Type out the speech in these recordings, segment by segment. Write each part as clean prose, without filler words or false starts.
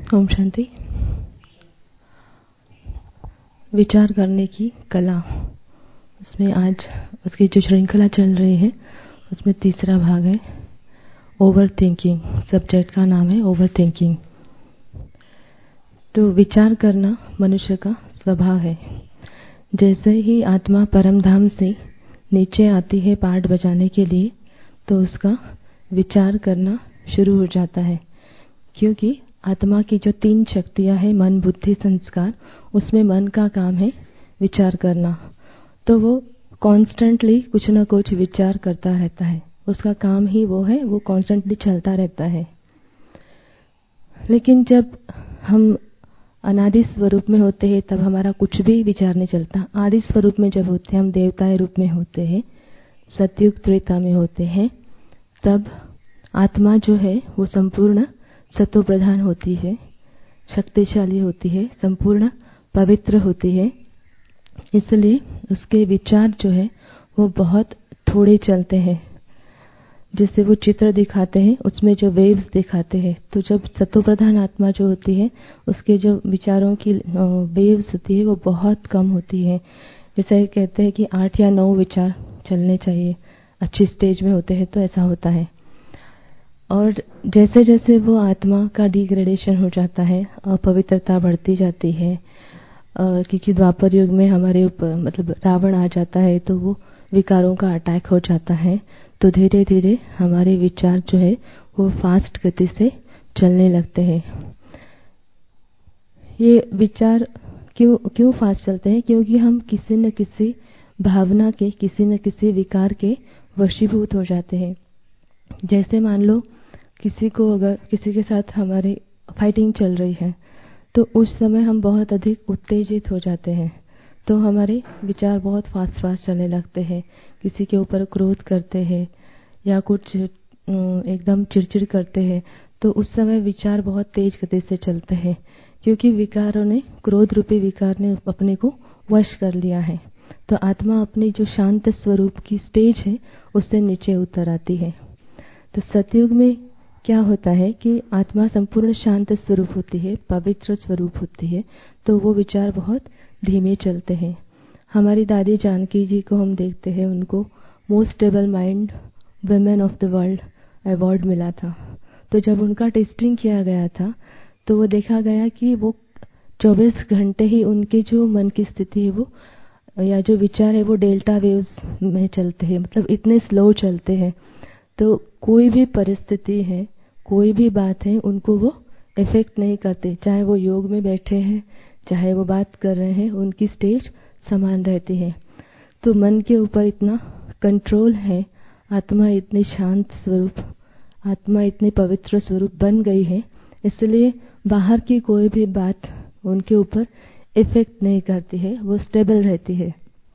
ओम शांति। विचार करने की कला, उसमें आज उसकी जो श्रृंखला चल रही है उसमें तीसरा भाग है ओवर थिंकिंग। सब्जेक्ट का नाम है ओवर थिंकिंग। तो विचार करना मनुष्य का स्वभाव है। जैसे ही आत्मा परमधाम से नीचे आती है पाठ बजाने के लिए, तो उसका विचार करना शुरू हो जाता है, क्योंकि आत्मा की जो 3 शक्तियां हैं, मन, बुद्धि, संस्कार, उसमें मन का काम है विचार करना। तो वो कॉन्स्टेंटली कुछ ना कुछ विचार करता रहता है, उसका काम ही वो है, वो कॉन्स्टेंटली चलता रहता है। लेकिन जब हम अनादि स्वरूप में होते हैं तब हमारा कुछ भी विचार नहीं चलता। आदि स्वरूप में जब होते हैं, हम देवता रूप में होते हैं, सतयुग त्रेता में होते हैं, तब आत्मा जो है वो संपूर्ण सतो प्रधान होती है, शक्तिशाली होती है, संपूर्ण पवित्र होती है। इसलिए उसके विचार जो है वो बहुत थोड़े चलते हैं। जैसे वो चित्र दिखाते हैं उसमें जो वेव्स दिखाते हैं, तो जब सतो प्रधान आत्मा जो होती है उसके जो विचारों की वेव्स होती है वो बहुत कम होती है। जैसे कहते हैं कि 8 या 9 विचार चलने चाहिए, अच्छी स्टेज में होते हैं तो ऐसा होता है। और जैसे जैसे वो आत्मा का डिग्रेडेशन हो जाता है, अपवित्रता बढ़ती जाती है, क्योंकि द्वापर युग में हमारे ऊपर मतलब रावण आ जाता है, तो वो विकारों का अटैक हो जाता है। तो धीरे धीरे हमारे विचार जो है वो फास्ट गति से चलने लगते हैं। ये विचार क्यों फास्ट चलते हैं? क्योंकि हम किसी न किसी भावना के, किसी न किसी विकार के वशीभूत हो जाते हैं। जैसे मान लो किसी को, अगर किसी के साथ हमारी फाइटिंग चल रही है, तो उस समय हम बहुत अधिक उत्तेजित हो जाते हैं, तो हमारे विचार बहुत फास्ट चलने लगते हैं। किसी के ऊपर क्रोध करते हैं या कुछ एकदम चिड़चिड़ करते हैं, तो उस समय विचार बहुत तेज गति से चलते हैं, क्योंकि विकारों ने, क्रोध रूपी विकार ने अपने को वश कर लिया है। तो आत्मा अपनी जो शांत स्वरूप की स्टेज है उससे नीचे उतर आती है। तो सतयुग में क्या होता है कि आत्मा संपूर्ण शांत स्वरूप होती है, पवित्र स्वरूप होती है, तो वो विचार बहुत धीमे चलते हैं। हमारी दादी जानकी जी को हम देखते हैं, उनको most stable mind women of the world award मिला था। तो जब उनका टेस्टिंग किया गया था तो वो देखा गया कि वो 24 घंटे ही उनके जो मन की स्थिति है वो, या जो विचार है वो डेल्टा वेव्स में चलते हैं, मतलब इतने स्लो चलते हैं। तो कोई भी परिस्थिति है, कोई भी बात है, उनको वो इफेक्ट नहीं करते। चाहे वो योग में बैठे हैं, चाहे वो बात कर रहे हैं, उनकी स्टेज समान रहती है। तो मन के ऊपर इतना कंट्रोल है, आत्मा इतनी शांत स्वरूप, आत्मा इतनी पवित्र स्वरूप बन गई है, इसलिए बाहर की कोई भी बात उनके ऊपर इफेक्ट नहीं करती है, वो स्टेबल रहती है।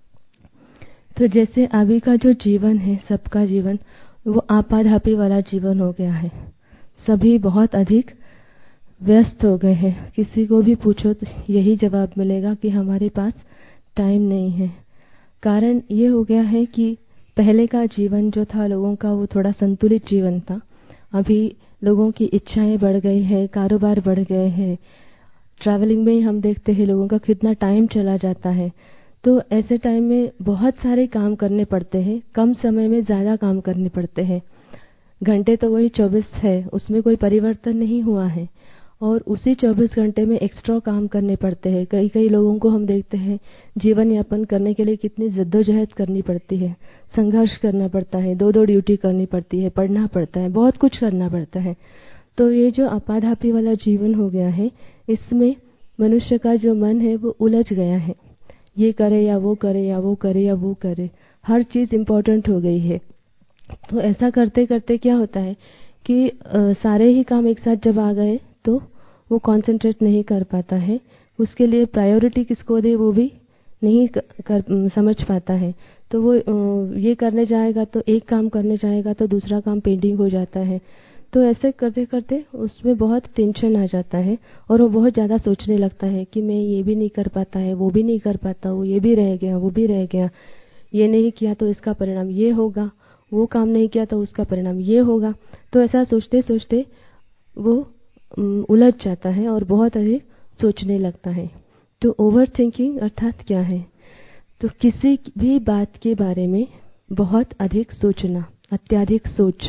तो जैसे अभी का जो जीवन है, सबका जीवन वो आपाधापी वाला जीवन हो गया है। सभी बहुत अधिक व्यस्त हो गए हैं। किसी को भी पूछो तो यही जवाब मिलेगा कि हमारे पास टाइम नहीं है। कारण ये हो गया है कि पहले का जीवन जो था लोगों का, वो थोड़ा संतुलित जीवन था। अभी लोगों की इच्छाएं बढ़ गई है, कारोबार बढ़ गए हैं, ट्रैवलिंग में हम देखते हैं लोगों का कितना टाइम चला जाता है। तो ऐसे टाइम में बहुत सारे काम करने पड़ते हैं, कम समय में ज़्यादा काम करने पड़ते हैं। घंटे तो वही 24 है, उसमें कोई परिवर्तन नहीं हुआ है, और उसी 24 घंटे में एक्स्ट्रा काम करने पड़ते हैं। कई कई लोगों को हम देखते हैं जीवन यापन करने के लिए कितनी जद्दोजहद करनी पड़ती है, संघर्ष करना पड़ता है, 2-2 ड्यूटी करनी पड़ती है, पढ़ना पड़ता है, बहुत कुछ करना पड़ता है। तो ये जो आपाधापी वाला जीवन हो गया है, इसमें मनुष्य का जो मन है वो उलझ गया है। ये करे या वो करे, या वो करे या वो करे, हर चीज़ इम्पोर्टेंट हो गई है। तो ऐसा करते करते क्या होता है कि सारे ही काम एक साथ जब आ गए तो वो कंसंट्रेट नहीं कर पाता है। उसके लिए प्रायोरिटी किसको दे वो भी नहीं समझ पाता है। तो वो ये करने जाएगा तो एक काम करने जाएगा तो दूसरा काम पेंडिंग हो जाता है। तो ऐसे करते करते उसमें बहुत टेंशन आ जाता है, और वो बहुत ज़्यादा सोचने लगता है कि मैं ये भी नहीं कर पाता है, वो भी नहीं कर पाता हूँ, ये भी रह गया, वो भी रह गया, ये नहीं किया तो इसका परिणाम ये होगा, वो काम नहीं किया तो उसका परिणाम ये होगा। तो ऐसा सोचते सोचते वो उलझ जाता है और बहुत अधिक सोचने लगता है। तो ओवर थिंकिंग अर्थात क्या है? तो किसी भी बात के बारे में बहुत अधिक सोचना, अत्यधिक सोच,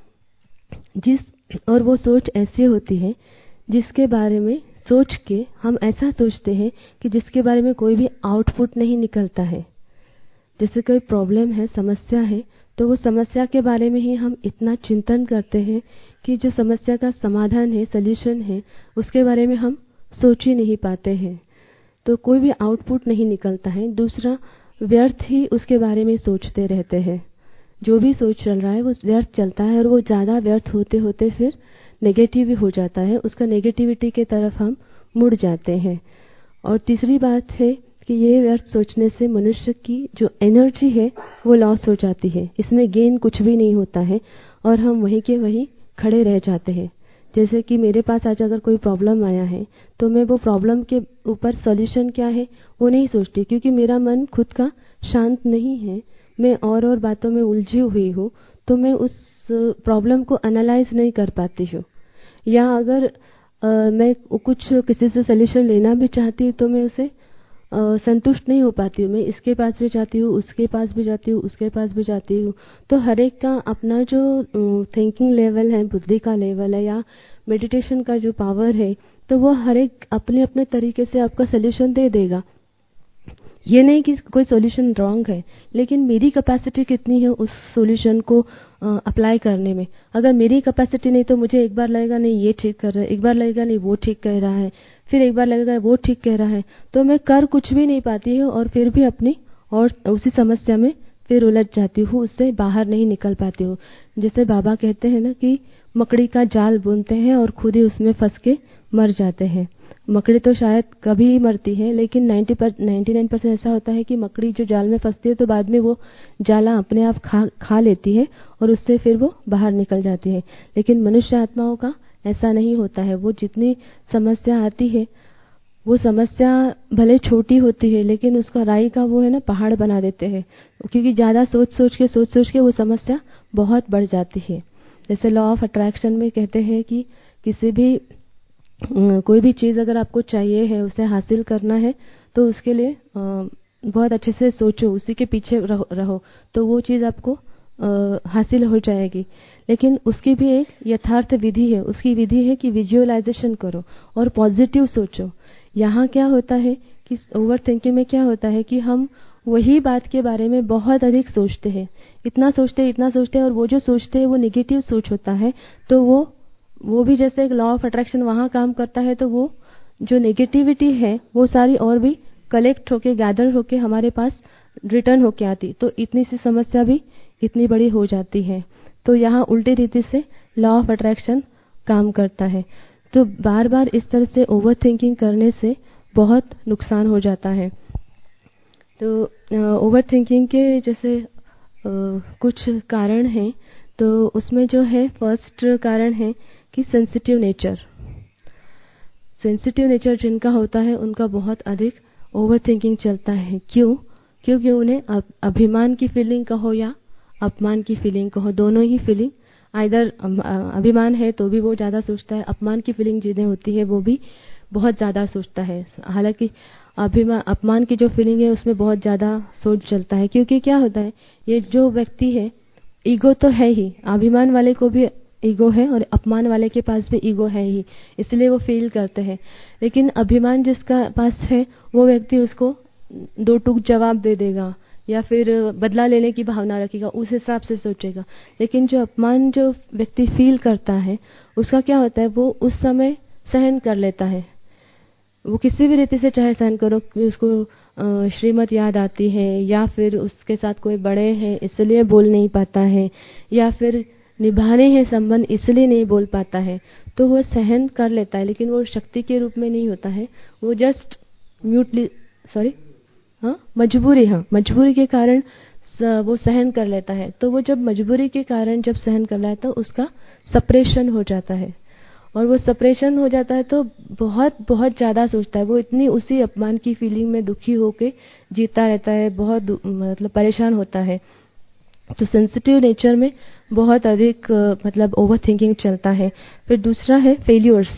और वो सोच ऐसी होती है जिसके बारे में सोच के हम ऐसा सोचते हैं कि जिसके बारे में कोई भी आउटपुट नहीं निकलता है। जैसे कोई प्रॉब्लम है, समस्या है, तो वो समस्या के बारे में ही हम इतना चिंतन करते हैं कि जो समस्या का समाधान है, सॉल्यूशन है, उसके बारे में हम सोच ही नहीं पाते हैं। तो कोई भी आउटपुट नहीं निकलता है। दूसरा, व्यर्थ ही उसके बारे में सोचते रहते हैं। जो भी सोच चल रहा है वो व्यर्थ चलता है और वो ज़्यादा व्यर्थ होते होते फिर नेगेटिव हो जाता है। उसका नेगेटिविटी के तरफ हम मुड़ जाते हैं। और तीसरी बात है कि ये व्यर्थ सोचने से मनुष्य की जो एनर्जी है वो लॉस हो जाती है। इसमें गेन कुछ भी नहीं होता है और हम वहीं के वहीं खड़े रह जाते हैं। जैसे कि मेरे पास आज अगर कोई प्रॉब्लम आया है तो मैं वो प्रॉब्लम के ऊपर सॉल्यूशन क्या है वो नहीं सोचती, क्योंकि मेरा मन खुद का शांत नहीं है। मैं और बातों में उलझी हुई हूँ, तो मैं उस प्रॉब्लम को एनालाइज नहीं कर पाती हूँ। या अगर मैं कुछ किसी से सॉल्यूशन लेना भी चाहती हूँ तो मैं उसे संतुष्ट नहीं हो पाती हूँ। मैं इसके पास भी जाती हूँ, उसके पास भी जाती हूँ, उसके पास भी जाती हूँ। तो हर एक का अपना जो थिंकिंग लेवल है, बुद्धि का लेवल है, या मेडिटेशन का जो पावर है, तो वो हर एक अपने अपने तरीके से आपका सॉल्यूशन दे देगा। ये नहीं कि कोई सॉल्यूशन रॉन्ग है, लेकिन मेरी कैपेसिटी कितनी है उस सॉल्यूशन को अप्लाई करने में। अगर मेरी कैपेसिटी नहीं तो मुझे एक बार लगेगा नहीं ये ठीक कर रहा है, एक बार लगेगा नहीं वो ठीक कह रहा है, फिर एक बार लगेगा वो ठीक कह रहा है, तो मैं कर कुछ भी नहीं पाती हूँ और फिर भी अपनी और उसी समस्या में फिर उलझ जाती हूँ, उससे बाहर नहीं निकल पाती हूँ। जैसे बाबा कहते हैं ना कि मकड़ी का जाल बुनते हैं और खुद ही उसमें फंस के मर जाते हैं। मकड़ी तो शायद कभी मरती है, लेकिन 99% ऐसा होता है कि मकड़ी जो जाल में फंसती है तो बाद में वो जाला अपने आप खा लेती है और उससे फिर वो बाहर निकल जाती है। लेकिन मनुष्य आत्माओं का ऐसा नहीं होता है। वो जितनी समस्या आती है, वो समस्या भले छोटी होती है लेकिन उसका राई का वो है ना पहाड़ बना देते हैं, क्योंकि ज़्यादा सोच सोच के वो समस्या बहुत बढ़ जाती है। जैसे लॉ ऑफ अट्रैक्शन में कहते हैं कि किसी भी कोई भी चीज़ अगर आपको चाहिए है, उसे हासिल करना है, तो उसके लिए बहुत अच्छे से सोचो, उसी के पीछे रहो तो वो चीज़ आपको हासिल हो जाएगी। लेकिन उसकी भी एक यथार्थ विधि है। उसकी विधि है कि विजुअलाइजेशन करो और पॉजिटिव सोचो। यहाँ क्या होता है कि ओवर थिंकिंग में क्या होता है कि हम वही बात के बारे में बहुत अधिक सोचते हैं, इतना सोचते हैं और वो जो सोचते हैं वो नेगेटिव सोच होता है। तो वो भी जैसे एक लॉ ऑफ अट्रैक्शन वहाँ काम करता है, तो वो जो नेगेटिविटी है वो सारी और भी कलेक्ट होके, गैदर होके हमारे पास रिटर्न होके आती, तो इतनी सी समस्या भी इतनी बड़ी हो जाती है। तो यहाँ उल्टी रीति से लॉ ऑफ अट्रैक्शन काम करता है। तो बार बार इस तरह से ओवर थिंकिंग करने से बहुत नुकसान हो जाता है। तो ओवर थिंकिंग के जैसे कुछ कारण हैं, तो उसमें जो है फर्स्ट कारण है कि सेंसिटिव नेचर जिनका होता है उनका बहुत अधिक ओवर थिंकिंग चलता है। क्यों? क्योंकि उन्हें अभिमान की फीलिंग कहो या अपमान की फीलिंग कहो, दोनों ही फीलिंग, आइदर अभिमान है तो भी वो ज़्यादा सोचता है, अपमान की फीलिंग जिन्हें होती है वो भी बहुत ज़्यादा सोचता है। हालांकि अपमान की जो फीलिंग है उसमें बहुत ज़्यादा सोच चलता है, क्योंकि क्या होता है, ये जो व्यक्ति है, ईगो तो है ही, अभिमान वाले को भी ईगो है और अपमान वाले के पास भी ईगो है ही, इसलिए वो फील करते हैं। लेकिन अभिमान जिसका पास है वो व्यक्ति उसको दो टूक जवाब दे देगा या फिर बदला लेने की भावना रखेगा, उस हिसाब से सोचेगा। लेकिन जो अपमान जो व्यक्ति फील करता है उसका क्या होता है, वो उस समय सहन कर लेता है। वो किसी भी रीति से चाहे सहन करो, उसको श्रीमत याद आती है या फिर उसके साथ कोई बड़े हैं इसलिए बोल नहीं पाता है या फिर निभाने हैं संबंध इसलिए नहीं बोल पाता है, तो वो सहन कर लेता है। लेकिन वो शक्ति के रूप में नहीं होता है, वो जस्ट मजबूरी के कारण वो सहन कर लेता है। तो वो जब मजबूरी के कारण जब सहन कर लेता है तो उसका सप्रेशन हो जाता है, और वो सप्रेशन हो जाता है तो बहुत बहुत ज़्यादा सोचता है। वो इतनी उसी अपमान की फीलिंग में दुखी होके जीता रहता है, बहुत मतलब परेशान होता है। तो सेंसिटिव नेचर में बहुत अधिक मतलब ओवर थिंकिंग चलता है। फिर दूसरा है फेल्यूर्स।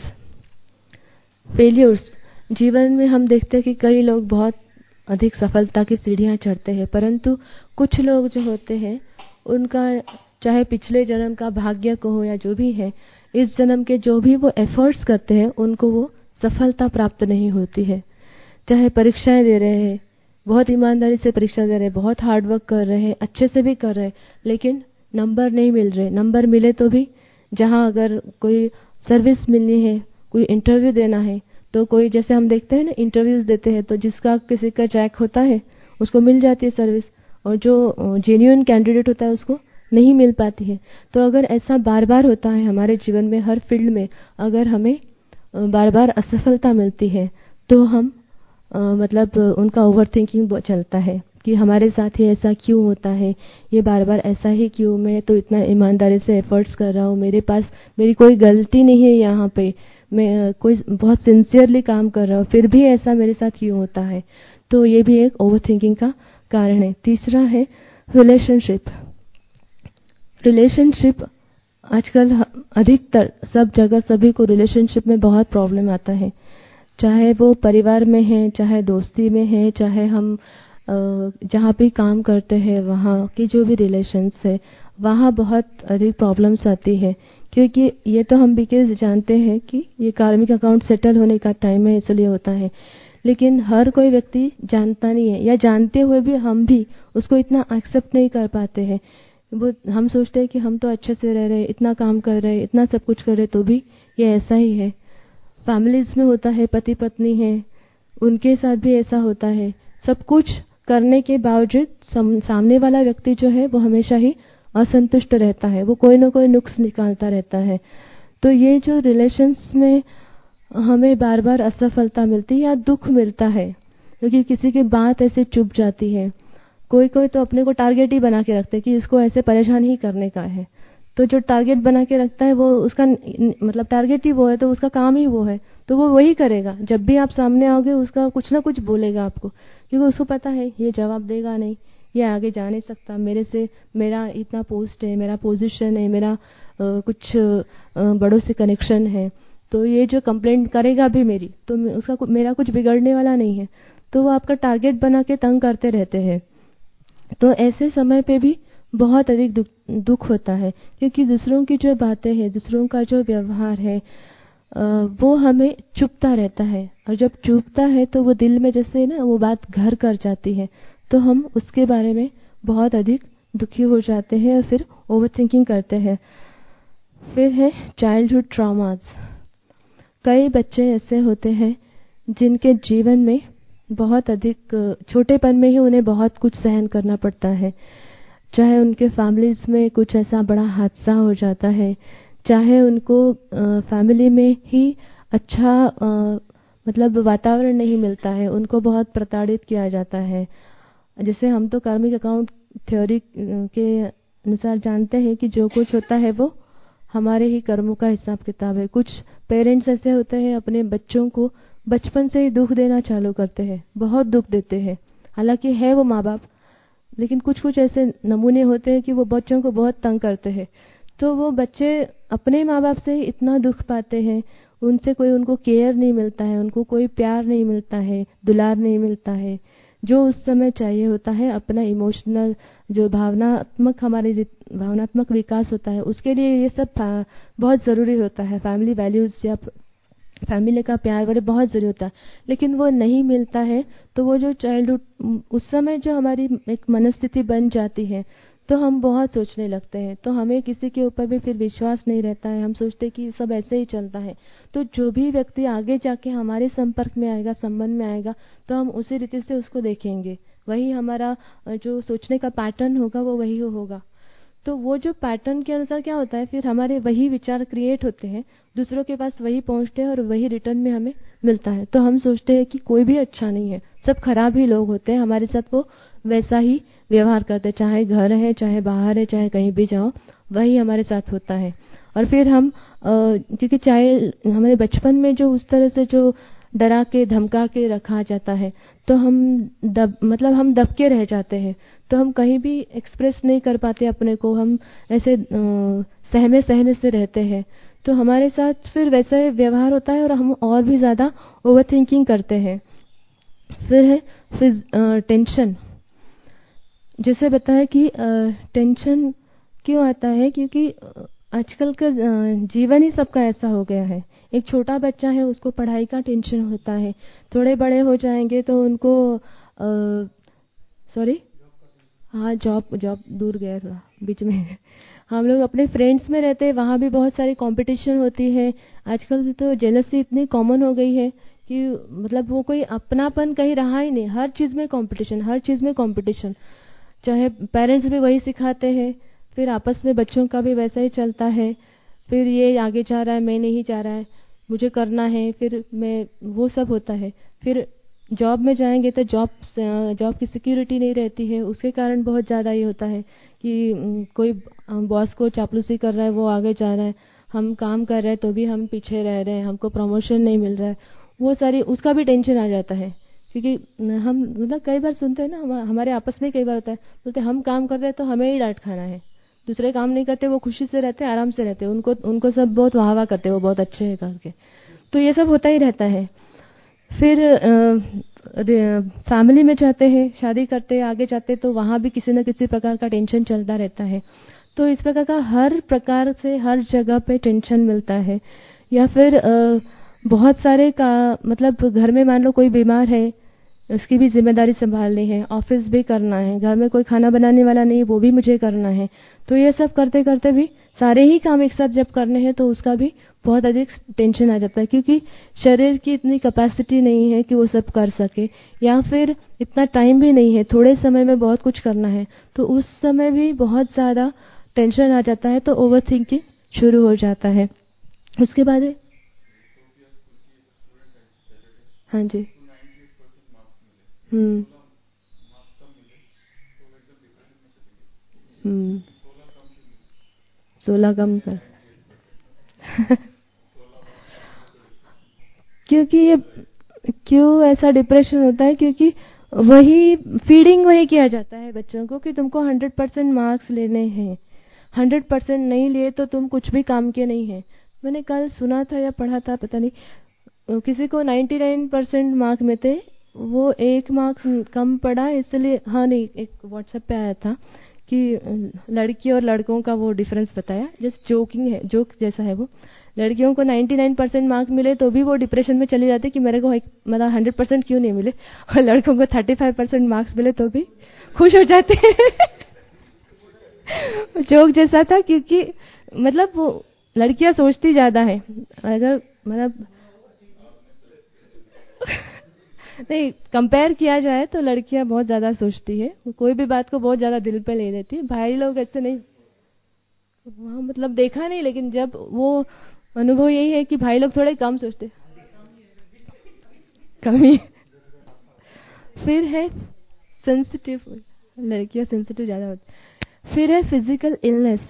जीवन में हम देखते हैं कि कई लोग बहुत अधिक सफलता की सीढ़ियां चढ़ते हैं, परंतु कुछ लोग जो होते हैं उनका चाहे पिछले जन्म का भाग्य को हो या जो भी है, इस जन्म के जो भी वो एफर्ट्स करते हैं उनको वो सफलता प्राप्त नहीं होती है। चाहे परीक्षाएं दे रहे हैं, बहुत ईमानदारी से परीक्षा दे रहे हैं, बहुत हार्डवर्क कर रहे हैं, अच्छे से भी कर रहे हैं, लेकिन नंबर नहीं मिल रहे। नंबर मिले तो भी जहाँ अगर कोई सर्विस मिलनी है, कोई इंटरव्यू देना है, तो कोई जैसे हम देखते हैं ना इंटरव्यूज देते हैं तो जिसका किसी का जैक होता है उसको मिल जाती है सर्विस, और जो जेन्युइन कैंडिडेट होता है उसको नहीं मिल पाती है। तो अगर ऐसा बार बार होता है हमारे जीवन में, हर फील्ड में अगर हमें बार बार असफलता मिलती है तो हम मतलब उनका ओवर थिंकिंग चलता है कि हमारे साथ ही ऐसा क्यों होता है, ये बार बार ऐसा ही क्यों, मैं तो इतना ईमानदारी से एफर्ट्स कर रहा हूँ, मेरी कोई गलती नहीं है, यहाँ पे मैं कोई बहुत सिंसियरली काम कर रहा हूँ, फिर भी ऐसा मेरे साथ क्यों होता है। तो ये भी एक ओवर थिंकिंग का कारण है। तीसरा है रिलेशनशिप। आजकल अधिकतर सब जगह सभी को रिलेशनशिप में बहुत प्रॉब्लम आता है, चाहे वो परिवार में है, चाहे दोस्ती में है, चाहे हम जहाँ भी काम करते हैं वहाँ की जो भी रिलेशंस है वहाँ बहुत अधिक प्रॉब्लम्स आती है। क्योंकि ये तो हम भी जानते हैं कि ये कार्मिक अकाउंट सेटल होने का टाइम है, इसलिए होता है, लेकिन हर कोई व्यक्ति जानता नहीं है, या जानते हुए भी हम भी उसको इतना एक्सेप्ट नहीं कर पाते हैं। वो हम सोचते हैं कि हम तो अच्छे से रह रहे, इतना काम कर रहे, इतना सब कुछ कर रहे, तो भी ये ऐसा ही है। फैमिलीज में होता है, पति पत्नी है, उनके साथ भी ऐसा होता है। सब कुछ करने के बावजूद सामने वाला व्यक्ति जो है वो हमेशा ही असंतुष्ट रहता है, वो कोई ना कोई नुक्स निकालता रहता है। तो ये जो रिलेशंस में हमें बार बार असफलता मिलती है या दुख मिलता है, क्योंकि किसी की बात ऐसे चुप जाती है। कोई कोई तो अपने को टारगेट ही बना के रखते हैं कि इसको ऐसे परेशान ही करने का है, तो जो टारगेट बना के रखता है वो उसका मतलब टारगेट ही वो है, तो उसका काम ही वो है, तो वो वही करेगा। जब भी आप सामने आओगे उसका कुछ ना कुछ बोलेगा आपको, क्योंकि उसको पता है ये जवाब देगा नहीं, ये आगे जा नहीं सकता, मेरा इतना पोस्ट है, मेरा पोजीशन है, मेरा कुछ बड़ों से कनेक्शन है, तो ये जो कंप्लेंट करेगा भी मेरी, तो मेरा कुछ बिगड़ने वाला नहीं है। तो वो आपका टारगेट बना के तंग करते रहते हैं। तो ऐसे समय पे भी बहुत अधिक दुख होता है, क्योंकि दूसरों की जो बातें हैं, दूसरों का जो व्यवहार है वो हमें चुभता रहता है, और जब चुभता है तो वो दिल में जैसे ना वो बात घर कर जाती है, तो हम उसके बारे में बहुत अधिक दुखी हो जाते हैं और फिर ओवर थिंकिंग करते हैं। फिर है चाइल्डहुड ट्रॉमास। कई बच्चे ऐसे होते हैं जिनके जीवन में बहुत अधिक छोटेपन में ही उन्हें बहुत कुछ सहन करना पड़ता है, चाहे उनके फैमिलीज में कुछ ऐसा बड़ा हादसा हो जाता है, चाहे उनको फैमिली में ही अच्छा मतलब वातावरण नहीं मिलता है, उनको बहुत प्रताड़ित किया जाता है। जैसे हम तो कार्मिक अकाउंट थ्योरी के अनुसार जानते हैं कि जो कुछ होता है वो हमारे ही कर्मों का हिसाब किताब है। कुछ पेरेंट्स ऐसे होते हैं अपने बच्चों को बचपन से ही दुख देना चालू करते हैं, बहुत दुख देते हैं, हालांकि है वो माँ बाप, लेकिन कुछ कुछ ऐसे नमूने होते हैं कि वो बच्चों को बहुत तंग करते हैं। तो वो बच्चे अपने माँ बाप से ही इतना दुख पाते हैं, उनसे कोई उनको केयर नहीं मिलता है, उनको कोई प्यार नहीं मिलता है, दुलार नहीं मिलता है, जो उस समय चाहिए होता है अपना इमोशनल जो भावनात्मक विकास होता है, उसके लिए ये सब बहुत ज़रूरी होता है। फैमिली वैल्यूज़ या फैमिली का प्यार वगैरह बहुत ज़रूरी होता है, लेकिन वो नहीं मिलता है। तो वो जो चाइल्डहुड उस समय जो हमारी एक मनस्थिति बन जाती है, तो हम बहुत सोचने लगते हैं, तो हमें किसी के ऊपर भी फिर विश्वास नहीं रहता है, हम सोचते हैं कि सब ऐसे ही चलता है। तो जो भी व्यक्ति आगे जाके हमारे संपर्क में आएगा, संबंध में आएगा, तो हम उसी रीति से उसको देखेंगे, वही हमारा जो सोचने का पैटर्न होगा वो वही होगा। तो वो जो पैटर्न के अनुसार क्या होता है, फिर हमारे वही विचार क्रिएट होते हैं, दूसरों के पास वही पहुंचते हैं और वही रिटर्न में हमें मिलता है। तो हम सोचते हैं कि कोई भी अच्छा नहीं है, सब खराब ही लोग होते हैं, हमारे साथ वो वैसा ही व्यवहार करते हैं, चाहे घर है, चाहे बाहर है, चाहे कहीं भी जाओ, वही हमारे साथ होता है। और फिर हम क्योंकि चाहे हमारे बचपन में जो उस तरह से जो डरा के धमका के रखा जाता है, तो हम हम दब के रह जाते हैं। तो हम कहीं भी एक्सप्रेस नहीं कर पाते अपने को, हम ऐसे सहमे सहमे से रहते हैं। तो हमारे साथ फिर वैसा ही व्यवहार होता है और हम और भी ज़्यादा ओवर थिंकिंग करते हैं। फिर है टेंशन। जैसे बताया कि टेंशन क्यों आता है, क्योंकि आजकल का जीवन ही सबका ऐसा हो गया है। एक छोटा बच्चा है, उसको पढ़ाई का टेंशन होता है, थोड़े बड़े हो जाएंगे तो उनको हाँ जॉब दूर गया थोड़ा बीच में। हम लोग अपने फ्रेंड्स में रहते हैं, वहाँ भी बहुत सारी कंपटीशन होती है। आजकल तो जेलसी इतनी कॉमन हो गई है कि वो कोई अपनापन कहीं रहा ही नहीं। हर चीज़ में कंपटीशन, हर चीज़ में कंपटीशन। चाहे पेरेंट्स भी वही सिखाते हैं, फिर आपस में बच्चों का भी वैसा ही चलता है। फिर ये आगे जा रहा है, मैं नहीं जा रहा है, मुझे करना है, फिर मैं वो सब होता है। फिर जॉब में जाएंगे तो जॉब की सिक्योरिटी नहीं रहती है, उसके कारण बहुत ज़्यादा ये होता है कि कोई बॉस को चापलूसी कर रहा है, वो आगे जा रहा है, हम काम कर रहे हैं तो भी हम पीछे रह रहे हैं, हमको प्रमोशन नहीं मिल रहा है, वो सारी उसका भी टेंशन आ जाता है। क्योंकि हम कई बार सुनते हैं ना, हमारे आपस में कई बार होता है, बोलते हम काम कर रहे हैं तो हमें ही डांट खाना है, दूसरे काम नहीं करते, वो खुशी से रहते हैं, आराम से रहते हैं, उनको सब बहुत वाह वाह करते हैं, वो बहुत अच्छे हैं करके। तो ये सब होता ही रहता है। फिर फैमिली में जाते हैं, शादी करते हैं, आगे जाते हैं, तो वहाँ भी किसी न किसी प्रकार का टेंशन चलता रहता है। तो इस प्रकार का हर प्रकार से हर जगह पे टेंशन मिलता है। या फिर बहुत सारे का घर में मान लो कोई बीमार है, उसकी भी जिम्मेदारी संभालनी है, ऑफिस भी करना है, घर में कोई खाना बनाने वाला नहीं, वो भी मुझे करना है। तो ये सब करते करते भी सारे ही काम एक साथ जब करने हैं तो उसका भी बहुत अधिक टेंशन आ जाता है, क्योंकि शरीर की इतनी कैपेसिटी नहीं है कि वो सब कर सके, या फिर इतना टाइम भी नहीं है, थोड़े समय में बहुत कुछ करना है, तो उस समय भी बहुत ज़्यादा टेंशन आ जाता है, तो ओवर थिंकिंग शुरू हो जाता है। उसके बाद हाँ जी। 16 कम कर क्योंकि ये क्यों ऐसा डिप्रेशन होता है, क्योंकि वही फीडिंग वही किया जाता है बच्चों को कि तुमको 100% मार्क्स लेने हैं, 100% नहीं लिए तो तुम कुछ भी काम के नहीं है। मैंने कल सुना था या पढ़ा था, पता नहीं, किसी को 99% मार्क्स में थे, वो 1 मार्क्स कम पड़ा, इसलिए हाँ नहीं, एक व्हाट्सएप पे आया था कि लड़की और लड़कों का वो डिफरेंस बताया, जस्ट जोकिंग है, जोक जैसा है वो। लड़कियों को 99% मार्क्स मिले तो भी वो डिप्रेशन में चली जाती कि मेरे को 100% क्यों नहीं मिले, और लड़कों को 35% मार्क्स मिले तो भी खुश हो जाते हैं। जोक जैसा था, क्योंकि वो लड़कियां सोचती ज्यादा है, अगर नहीं कंपेयर किया जाए तो लड़कियां बहुत ज्यादा सोचती है, कोई भी बात को बहुत ज्यादा दिल पे ले लेती है। भाई लोग ऐसे नहीं, वहाँ देखा नहीं, लेकिन जब वो अनुभव यही है कि भाई लोग थोड़े कम सोचते, कमी। फिर है सेंसिटिव, लड़कियां सेंसिटिव ज्यादा होती। फिर है फिजिकल इलनेस।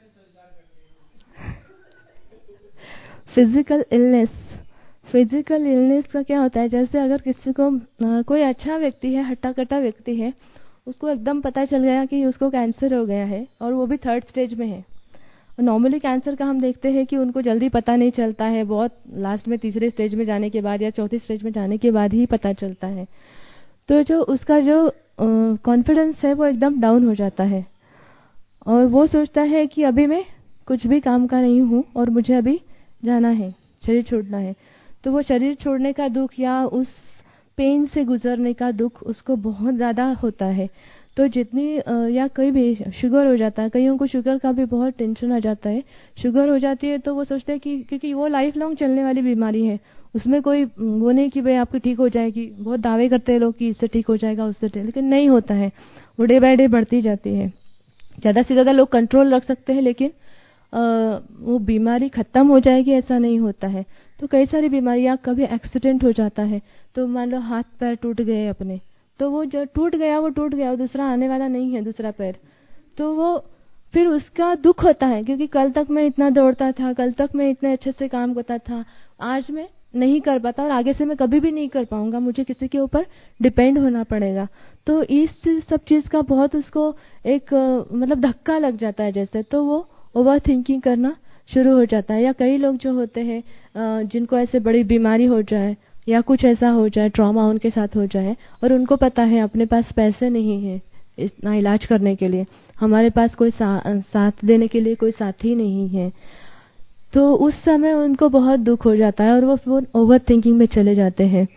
फिजिकल इलनेस का क्या होता है, जैसे अगर किसी को कोई अच्छा व्यक्ति है, हट्टा कट्टा व्यक्ति है, उसको एकदम पता चल गया कि उसको कैंसर हो गया है और वो भी 3rd स्टेज में है। नॉर्मली कैंसर का हम देखते हैं कि उनको जल्दी पता नहीं चलता है, बहुत लास्ट में 3रे स्टेज में जाने के बाद या 4थी स्टेज में जाने के बाद ही पता चलता है। तो जो उसका जो कॉन्फिडेंस है वो एकदम डाउन हो जाता है, और वो सोचता है कि अभी मैं कुछ भी काम का नहीं हूँ और मुझे अभी जाना है, शरीर छोड़ना है। तो वो शरीर छोड़ने का दुख या उस पेन से गुजरने का दुख उसको बहुत ज़्यादा होता है। तो जितनी या कोई भी शुगर हो जाता है, कईयों को शुगर का भी बहुत टेंशन आ जाता है। शुगर हो जाती है तो वो सोचते हैं कि क्योंकि वो लाइफ लॉन्ग चलने वाली बीमारी है, उसमें कोई वो नहीं कि भाई आपकी ठीक हो जाएगी। बहुत दावे करते हैं लोग कि इससे ठीक हो जाएगा, उससे ठीक, लेकिन नहीं होता है, वो डे बाय डे बढ़ती जाती है। ज़्यादा से ज़्यादा लोग कंट्रोल रख सकते हैं, लेकिन वो बीमारी ख़त्म हो जाएगी ऐसा नहीं होता है। तो कई सारी बीमारियाँ, कभी एक्सीडेंट हो जाता है तो मान लो हाथ पैर टूट गए अपने, तो वो जो टूट गया वो टूट गया, वो दूसरा आने वाला नहीं है दूसरा पैर। तो वो फिर उसका दुख होता है, क्योंकि कल तक मैं इतना दौड़ता था, कल तक मैं इतने अच्छे से काम करता था, आज मैं नहीं कर पाता और आगे से मैं कभी भी नहीं कर पाऊंगा, मुझे किसी के ऊपर डिपेंड होना पड़ेगा। तो इस सब चीज़ का बहुत उसको एक मतलब धक्का लग जाता है जैसे, तो वो ओवर थिंकिंग करना शुरू हो जाता है। या कई लोग जो होते हैं जिनको ऐसे बड़ी बीमारी हो जाए या कुछ ऐसा हो जाए, ट्रॉमा उनके साथ हो जाए और उनको पता है अपने पास पैसे नहीं है इतना इलाज करने के लिए, हमारे पास कोई साथ देने के लिए कोई साथी नहीं है, तो उस समय उनको बहुत दुख हो जाता है और वो ओवर थिंकिंग में चले जाते हैं।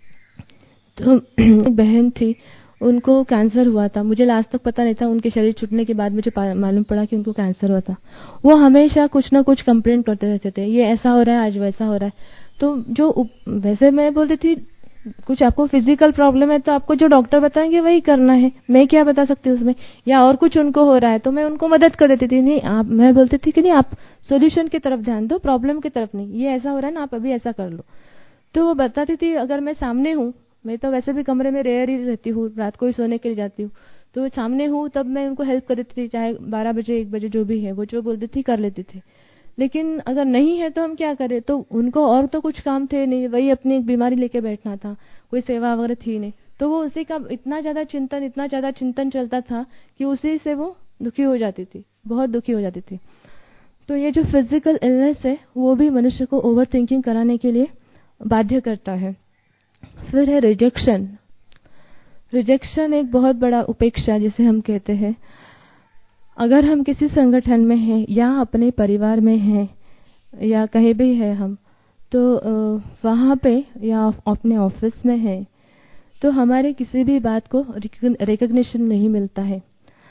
तो एक बहन थी, उनको कैंसर हुआ था। मुझे लास्ट तक पता नहीं था, उनके शरीर छूटने के बाद मुझे मालूम पड़ा कि उनको कैंसर हुआ था। वो हमेशा कुछ ना कुछ कंप्लेंट करते रहते थे, ये ऐसा हो रहा है, आज वैसा हो रहा है। तो जो वैसे मैं बोलती थी कुछ आपको फिजिकल प्रॉब्लम है तो आपको जो डॉक्टर बताएंगे वही करना है, मैं क्या बता सकती हूँ उसमें। या और कुछ उनको हो रहा है तो मैं उनको मदद कर देती थी, नहीं आप, मैं बोलती थी कि नहीं आप सॉल्यूशन की तरफ ध्यान दो, प्रॉब्लम की तरफ नहीं, ये ऐसा हो रहा है ना आप अभी ऐसा कर लो। तो वो बताती थी, अगर मैं सामने हूँ, मैं तो वैसे भी कमरे में रेयर ही रहती हूँ, रात को ही सोने के लिए जाती हूँ, तो सामने हूँ तब मैं उनको हेल्प कर देती थी, चाहे 12 बजे 1 बजे जो भी है, वो जो बोलती थी कर लेती थी। लेकिन अगर नहीं है तो हम क्या करें, तो उनको और तो कुछ काम थे नहीं, वही अपनी एक बीमारी लेके बैठना था, कोई सेवा वगैरह थी नहीं। तो वो उसी का इतना ज़्यादा चिंतन चलता था कि उसी से वो दुखी हो जाती थी, बहुत दुखी हो जाती थी। तो ये जो फिजिकल इलनेस है वो भी मनुष्य को ओवर थिंकिंग कराने के लिए बाध्य करता है। फिर है रिजेक्शन। रिजेक्शन एक बहुत बड़ा उपेक्षा जिसे हम कहते हैं। अगर हम किसी संगठन में हैं या अपने परिवार में हैं या कहीं भी है हम, तो वहाँ पे या अपने ऑफिस में हैं, तो हमारे किसी भी बात को रिकग्निशन नहीं मिलता है,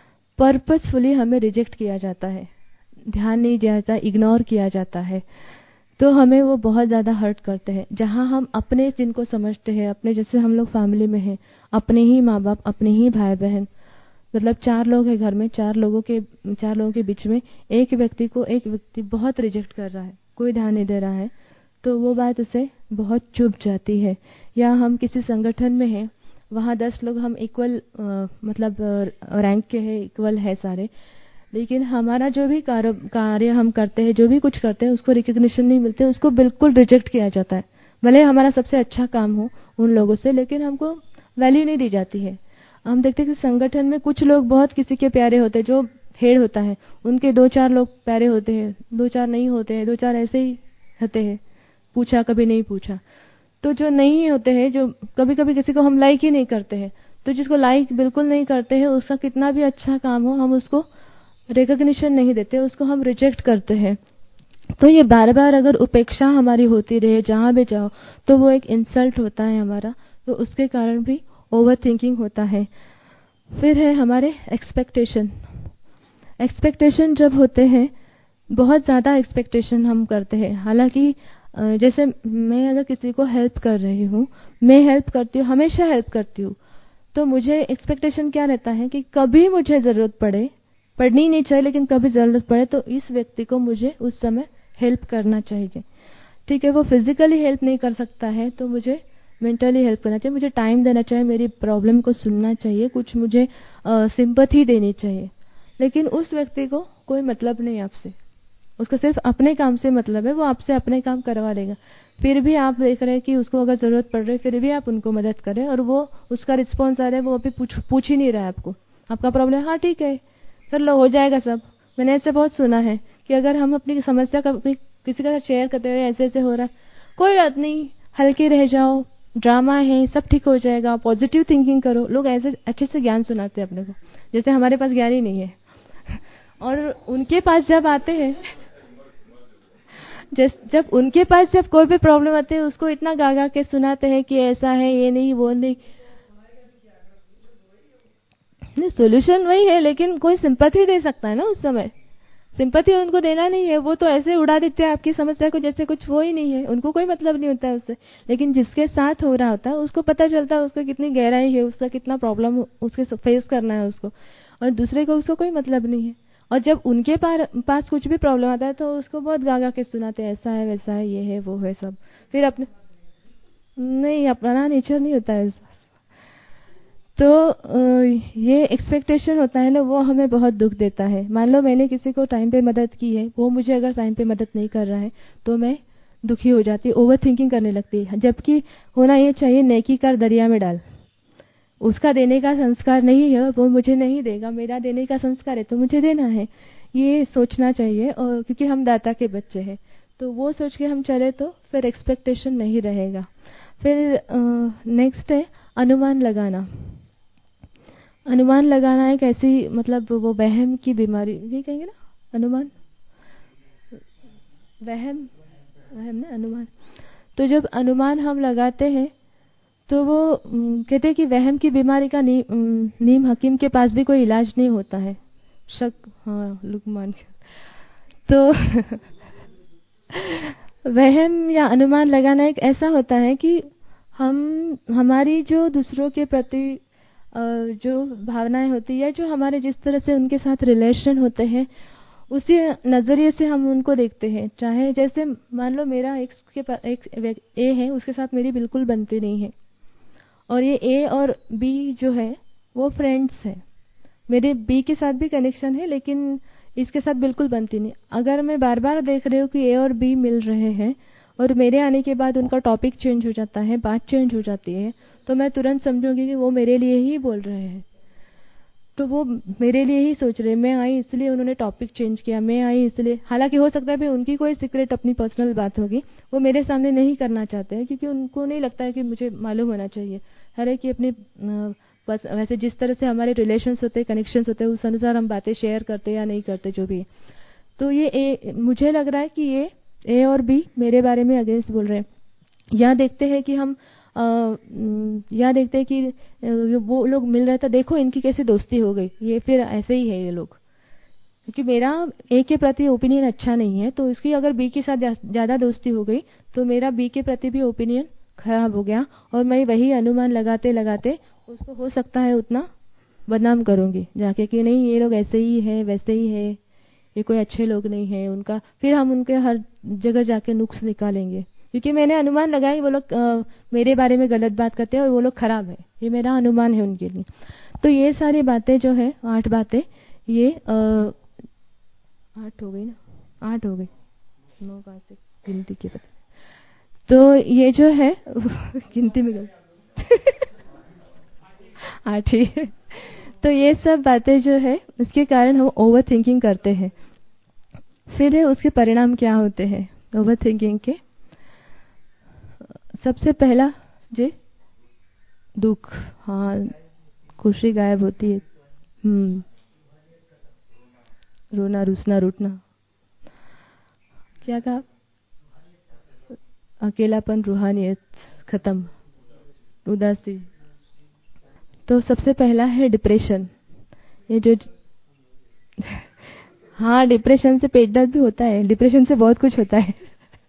पर्पसफुली हमें रिजेक्ट किया जाता है, ध्यान नहीं दिया जाता, इग्नोर किया जाता है, तो हमें वो बहुत ज़्यादा हर्ट करते हैं। जहाँ हम अपने जिनको समझते हैं, अपने जैसे हम लोग फैमिली में हैं, अपने ही माँ बाप, अपने ही भाई बहन, मतलब 4 लोग हैं घर में, 4 लोगों के बीच में एक व्यक्ति बहुत रिजेक्ट कर रहा है, कोई ध्यान नहीं दे रहा है, तो वो बात उसे बहुत चुभ जाती है। या हम किसी संगठन में हैं, वहाँ 10 लोग हम इक्वल मतलब रैंक के हैं, इक्वल है सारे, लेकिन हमारा जो भी कार्य हम करते हैं, जो भी कुछ करते हैं, उसको रिकग्निशन नहीं मिलते, उसको बिल्कुल रिजेक्ट किया जाता है। भले हमारा सबसे अच्छा काम हो उन लोगों से, लेकिन हमको वैल्यू नहीं दी जाती है। हम देखते हैं कि संगठन में कुछ लोग बहुत किसी के प्यारे होते हैं, जो हेड होता है उनके 2-4 लोग प्यारे होते हैं, 2-4 नहीं होते हैं, 2-4 ऐसे ही रहते हैं, पूछा कभी नहीं पूछा। तो जो नहीं होते हैं, जो कभी कभी किसी को हम लाइक ही नहीं करते हैं, तो जिसको लाइक बिल्कुल नहीं करते हैं, उसका कितना भी अच्छा काम हो हम उसको रिकग्निशन नहीं देते, उसको हम रिजेक्ट करते हैं। तो ये बार बार अगर उपेक्षा हमारी होती रहे जहाँ भी जाओ, तो वो एक इंसल्ट होता है हमारा, तो उसके कारण भी ओवर थिंकिंग होता है। फिर है हमारे एक्सपेक्टेशन। एक्सपेक्टेशन जब होते हैं, बहुत ज़्यादा एक्सपेक्टेशन हम करते हैं, हालांकि जैसे मैं अगर किसी को हेल्प कर रही हूँ, मैं हेल्प करती हूँ, हमेशा हेल्प करती हूँ, तो मुझे एक्सपेक्टेशन क्या रहता है कि कभी मुझे ज़रूरत पड़े, पड़नी नहीं चाहिए लेकिन कभी ज़रूरत पड़े तो इस व्यक्ति को मुझे उस समय हेल्प करना चाहिए। ठीक है, वो फिजिकली हेल्प नहीं कर सकता है तो मुझे मेंटली हेल्प करना चाहिए, मुझे टाइम देना चाहिए, मेरी प्रॉब्लम को सुनना चाहिए, कुछ मुझे सिंपैथी देनी चाहिए। लेकिन उस व्यक्ति को कोई मतलब नहीं आपसे, उसको सिर्फ अपने काम से मतलब है, वो आपसे अपने काम करवा लेगा। फिर भी आप देख रहे हैं कि उसको अगर ज़रूरत पड़ रही है, फिर भी आप उनको मदद करें, और वो उसका रिस्पॉन्स आ रहा है, वो अभी पूछ ही नहीं रहा है आपको, आपका प्रॉब्लम, हाँ ठीक है कर लो, हो जाएगा सब। मैंने ऐसे बहुत सुना है कि अगर हम अपनी समस्या का किसी के साथ शेयर करते हुए ऐसे ऐसे हो रहा है, कोई बात नहीं, हल्के रह जाओ, ड्रामा है, सब ठीक हो जाएगा, पॉजिटिव थिंकिंग करो। लोग ऐसे अच्छे से ज्ञान सुनाते हैं अपने को, जैसे हमारे पास ज्ञान ही नहीं है। और उनके पास जब आते हैं, जब उनके पास जब कोई भी प्रॉब्लम आती है, उसको इतना गा के सुनाते हैं कि ऐसा है, ये नहीं, वो नहीं। नहीं, सोल्यूशन वही है, लेकिन कोई सिंपैथी दे सकता है ना उस समय, सिंपैथी उनको देना नहीं है, वो तो ऐसे उड़ा देते हैं आपकी समस्या को जैसे कुछ वो ही नहीं है, उनको कोई मतलब नहीं होता है उससे। लेकिन जिसके साथ हो रहा होता है उसको पता चलता है उसको कितनी गहराई है, उसका कितना प्रॉब्लम उसके फेस करना है उसको, और दूसरे को उसको कोई मतलब नहीं है। और जब उनके पास कुछ भी प्रॉब्लम आता है तो उसको बहुत गा के सुनाते हैं, ऐसा है, वैसा है, ये है, वो है, सब। फिर अपने नहीं, अपना नेचर नहीं होता है। तो ये एक्सपेक्टेशन होता है ना, वो हमें बहुत दुख देता है। मान लो मैंने किसी को टाइम पे मदद की है, वो मुझे अगर टाइम पे मदद नहीं कर रहा है तो मैं दुखी हो जाती है, ओवर थिंकिंग करने लगती है। जबकि होना ये चाहिए नेकी कर दरिया में डाल। उसका देने का संस्कार नहीं है, वो मुझे नहीं देगा, मेरा देने का संस्कार है तो मुझे देना है, ये सोचना चाहिए। और क्योंकि हम दाता के बच्चे हैं, तो वो सोच के हम चले तो फिर एक्सपेक्टेशन नहीं रहेगा। फिर नेक्स्ट है अनुमान लगाना। अनुमान लगाना एक ऐसी, मतलब वो वहम की बीमारी भी कहेंगे ना, अनुमान, वहम, वहम ना, अनुमान। तो जब अनुमान हम लगाते हैं तो वो कहते हैं कि वहम की बीमारी का नीम हकीम के पास भी कोई इलाज नहीं होता है। शक, हाँ, लुकमान। तो वहम या अनुमान लगाना एक ऐसा होता है कि हमारी जो दूसरों के प्रति जो भावनाएं होती है, जो हमारे जिस तरह से उनके साथ रिलेशन होते हैं, उसी नज़रिए से हम उनको देखते हैं। चाहे जैसे मान लो मेरा एक ए है, उसके साथ मेरी बिल्कुल बनती नहीं है, और ये ए और बी जो है वो फ्रेंड्स हैं। मेरे बी के साथ भी कनेक्शन है, लेकिन इसके साथ बिल्कुल बनती नहीं। अगर मैं बार बार देख रही हूँ कि ए और बी मिल रहे हैं और मेरे आने के बाद उनका टॉपिक चेंज हो जाता है, बात चेंज हो जाती है, तो मैं तुरंत समझूंगी कि वो मेरे लिए ही बोल रहे हैं। तो वो मेरे लिए ही सोच रहे हैं, मैं आई इसलिए उन्होंने टॉपिक चेंज किया, मैं आई इसलिए। हालांकि हो सकता है भी उनकी कोई सीक्रेट अपनी पर्सनल बात होगी, वो मेरे सामने नहीं करना चाहते हैं, क्योंकि उनको नहीं लगता है कि मुझे मालूम होना चाहिए। हर एक की अपनी वैसे जिस तरह से हमारे रिलेशंस होते हैं, कनेक्शंस होते हैं, उस अनुसार हम बातें शेयर करते या नहीं करते, जो भी है। तो ये मुझे लग रहा है कि ये ए और बी मेरे बारे में अगेंस्ट बोल रहे हैं। या देखते हैं कि हम या देखते हैं कि वो लोग मिल रहे थे, देखो इनकी कैसी दोस्ती हो गई, ये फिर ऐसे ही है ये लोग। क्योंकि मेरा ए के प्रति ओपिनियन अच्छा नहीं है, तो इसकी अगर बी के साथ ज़्यादा दोस्ती हो गई तो मेरा बी के प्रति भी ओपिनियन खराब हो गया, और मैं वही अनुमान लगाते लगाते उसको हो सकता है उतना बदनाम करूंगी जाके कि नहीं ये लोग ऐसे ही है, वैसे ही है, ये कोई अच्छे लोग नहीं है उनका। फिर हम उनके हर जगह जाके नुक्स निकालेंगे, क्योंकि मैंने अनुमान लगाई वो लोग मेरे बारे में गलत बात करते हैं और वो लोग खराब है, ये मेरा अनुमान है उनके लिए। तो ये सारी बातें जो है, 8 बातें, ये 8 हो गई ना, 8 हो गई, 9 कहाँ से गिनती के पता। तो ये जो है गिनती में गलत 8 ही। तो ये सब बातें जो है उसके कारण हम ओवर थिंकिंग करते हैं। फिर है उसके परिणाम क्या होते हैं ओवर थिंकिंग के। सबसे पहला जी, दुख, हाँ, खुशी गायब होती है। रोना, रुसना, रूठना, क्या कहा, अकेलापन, रूहानियत खत्म, उदासी। तो सबसे पहला है डिप्रेशन। ये जो हाँ, डिप्रेशन से पेट दर्द भी होता है, डिप्रेशन से बहुत कुछ होता है।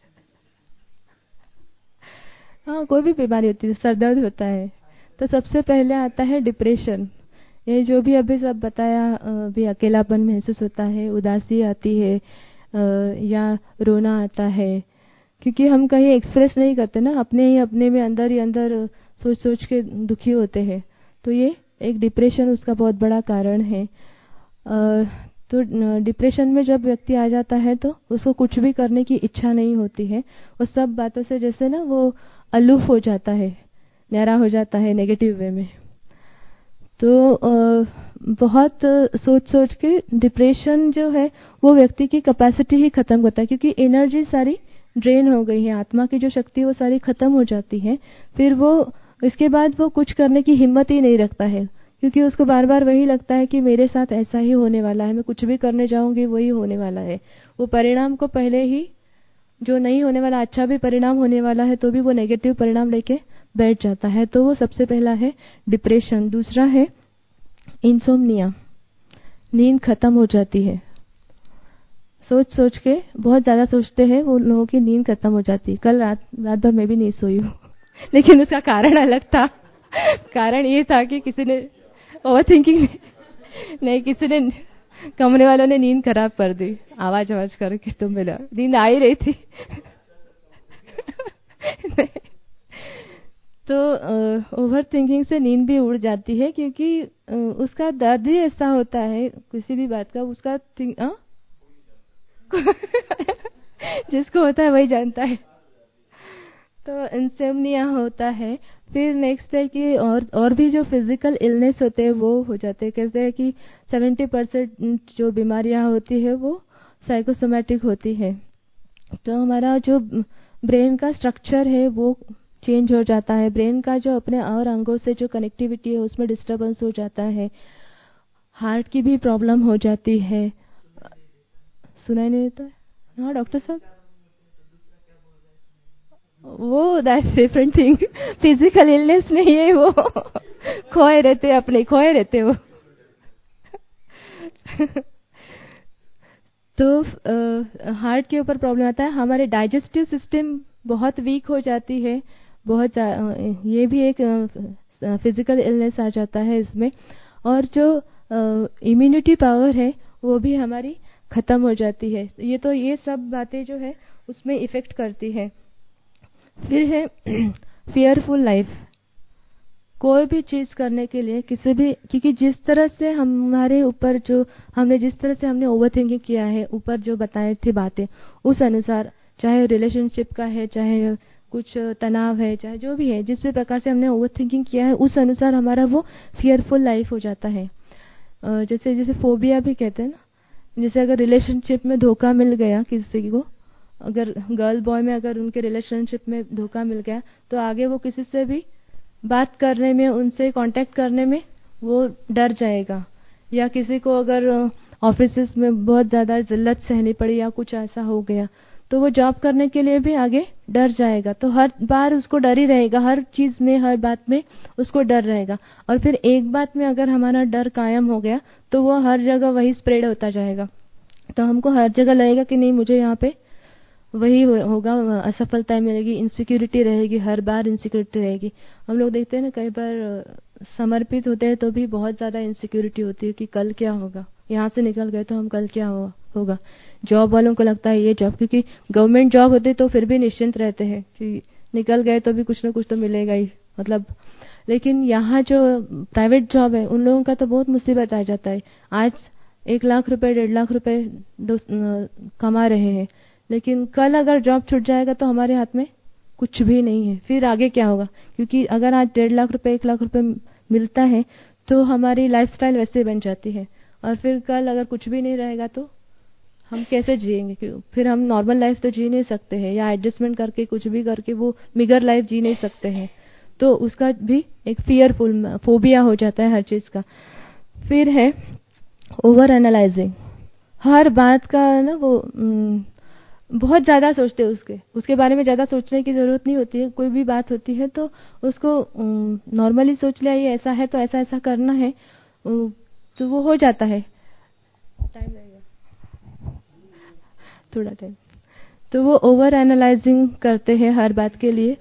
हाँ, कोई भी बीमारी होती है, सर दर्द होता है। तो सबसे पहले आता है डिप्रेशन। ये जो भी अभी सब बताया, भी अकेलापन महसूस होता है, उदासी आती है, या रोना आता है, क्योंकि हम कहीं एक्सप्रेस नहीं करते ना, अपने में अंदर ही अंदर सोच सोच के दुखी होते हैं। तो ये एक डिप्रेशन उसका बहुत बड़ा कारण है। तो डिप्रेशन में जब व्यक्ति आ जाता है तो उसको कुछ भी करने की इच्छा नहीं होती है, वो सब बातों से जैसे ना वो अलूफ हो जाता है, न्यारा हो जाता है नेगेटिव वे में। तो बहुत सोच सोच के डिप्रेशन जो है वो व्यक्ति की कैपेसिटी ही खत्म करता है, क्योंकि एनर्जी सारी ड्रेन हो गई है, आत्मा की जो शक्ति वो सारी खत्म हो जाती है। फिर वो इसके बाद वो कुछ करने की हिम्मत ही नहीं रखता है, क्योंकि उसको बार बार वही लगता है कि मेरे साथ ऐसा ही होने वाला है, मैं कुछ भी करने जाऊंगी वही होने वाला है। वो परिणाम को पहले ही, जो नहीं होने वाला, अच्छा भी परिणाम होने वाला है तो भी वो नेगेटिव परिणाम लेके बैठ जाता है। तो वो सबसे पहला है डिप्रेशन। दूसरा है इंसोम्निया, नींद खत्म हो जाती है। सोच सोच के बहुत ज्यादा सोचते हैं वो लोगों की नींद खत्म हो जाती है। कल रात भर मैं भी नहीं सोई हूँ लेकिन उसका कारण अलग था। कारण ये था कि किसी ने ओवर थिंकिंग नहीं, किसी ने, कमरे वालों ने नींद खराब कर दी आवाज आवाज करके, तो मेरा नींद आ ही रही थी। तो ओवर थिंकिंग से नींद भी उड़ जाती है, क्योंकि उसका दर्द ही ऐसा होता है किसी भी बात का, उसका जिसको होता है वही जानता है। तो इंसोम्निया होता है। फिर नेक्स्ट है कि और भी जो फिजिकल इलनेस होते हैं वो हो जाते हैं। कहते हैं कि 70% जो बीमारियां होती है वो साइकोसोमैटिक होती है। तो हमारा जो ब्रेन का स्ट्रक्चर है वो चेंज हो जाता है। ब्रेन का जो अपने और अंगों से जो कनेक्टिविटी है उसमें डिस्टर्बेंस हो जाता है। हार्ट की भी प्रॉब्लम हो जाती है। सुनाई नहीं देता है? हाँ डॉक्टर साहब, वो that's different thing. Physical illness नहीं है वो। खोए रहते अपने, खोए रहते वो। तो हार्ट के ऊपर प्रॉब्लम आता है। हमारे डाइजेस्टिव सिस्टम बहुत वीक हो जाती है। बहुत ये भी एक फिजिकल इलनेस आ जाता है इसमें। और जो इम्यूनिटी पावर है वो भी हमारी ख़त्म हो जाती है। ये सब बातें जो है उसमें इफ़ेक्ट करती है। फिर है फियरफुल लाइफ। कोई भी चीज़ करने के लिए किसी भी, क्योंकि जिस तरह से हमारे ऊपर जो जिस तरह से हमने ओवर थिंकिंग किया है, ऊपर जो बताए थे बातें, उस अनुसार, चाहे रिलेशनशिप का है, चाहे कुछ तनाव है, चाहे जो भी है, जिस भी प्रकार से हमने ओवर थिंकिंग किया है उस अनुसार हमारा वो फियरफुल लाइफ हो जाता है। जैसे फोबिया भी कहते हैं ना। जैसे अगर रिलेशनशिप में धोखा मिल गया किसी को, अगर गर्ल बॉय में अगर उनके रिलेशनशिप में धोखा मिल गया तो आगे वो किसी से भी बात करने में, उनसे कांटेक्ट करने में वो डर जाएगा। या किसी को अगर ऑफिस में बहुत ज़्यादा जिल्लत सहनी पड़ी या कुछ ऐसा हो गया तो वो जॉब करने के लिए भी आगे डर जाएगा। तो हर बार उसको डर ही रहेगा, हर चीज़ में, हर बात में उसको डर रहेगा। और फिर एक बात में अगर हमारा डर कायम हो गया तो वो हर जगह वही स्प्रेड होता जाएगा। तो हमको हर जगह लगेगा कि नहीं, मुझे यहाँ पे वही होगा, असफलता मिलेगी, इनसिक्योरिटी रहेगी, हर बार इनसिक्योरिटी रहेगी। हम लोग देखते हैं ना, कई बार समर्पित होते हैं तो भी बहुत ज़्यादा इनसिक्योरिटी होती है कि कल क्या होगा, यहाँ से निकल गए तो हम कल क्या होगा। जॉब वालों को लगता है ये जॉब, क्योंकि गवर्नमेंट जॉब होती तो फिर भी निश्चिंत रहते हैं कि निकल गए तो भी कुछ ना कुछ तो मिलेगा ही, मतलब। लेकिन यहाँ जो प्राइवेट जॉब है उन लोगों का तो बहुत मुसीबत आ जाता है। आज 1 लाख रुपए, 1.5 लाख रुपए कमा रहे हैं, लेकिन कल अगर जॉब छूट जाएगा तो हमारे हाथ में कुछ भी नहीं है। फिर आगे क्या होगा? क्योंकि अगर आज 1.5 लाख रुपए, 1 लाख रुपए मिलता है तो हमारी लाइफस्टाइल वैसे बन जाती है। और फिर कल अगर कुछ भी नहीं रहेगा तो हम कैसे जिएंगे? फिर हम नॉर्मल लाइफ तो जी नहीं सकते हैं, या एडजस्टमेंट करके कुछ भी करके वो मिगर लाइफ जी नहीं सकते हैं। तो उसका भी एक फियरफुल फोबिया हो जाता है हर चीज़ का। फिर है ओवर एनालाइजिंग। हर बात का ना वो बहुत ज़्यादा सोचते हैं, उसके बारे में ज़्यादा सोचने की ज़रूरत नहीं होती है। कोई भी बात होती है तो उसको नॉर्मली सोच लिया, ये ऐसा है तो ऐसा ऐसा करना है, तो वो हो जाता है। टाइम लगेगा, थोड़ा टाइम। तो वो ओवर एनालाइजिंग करते हैं हर बात के लिए।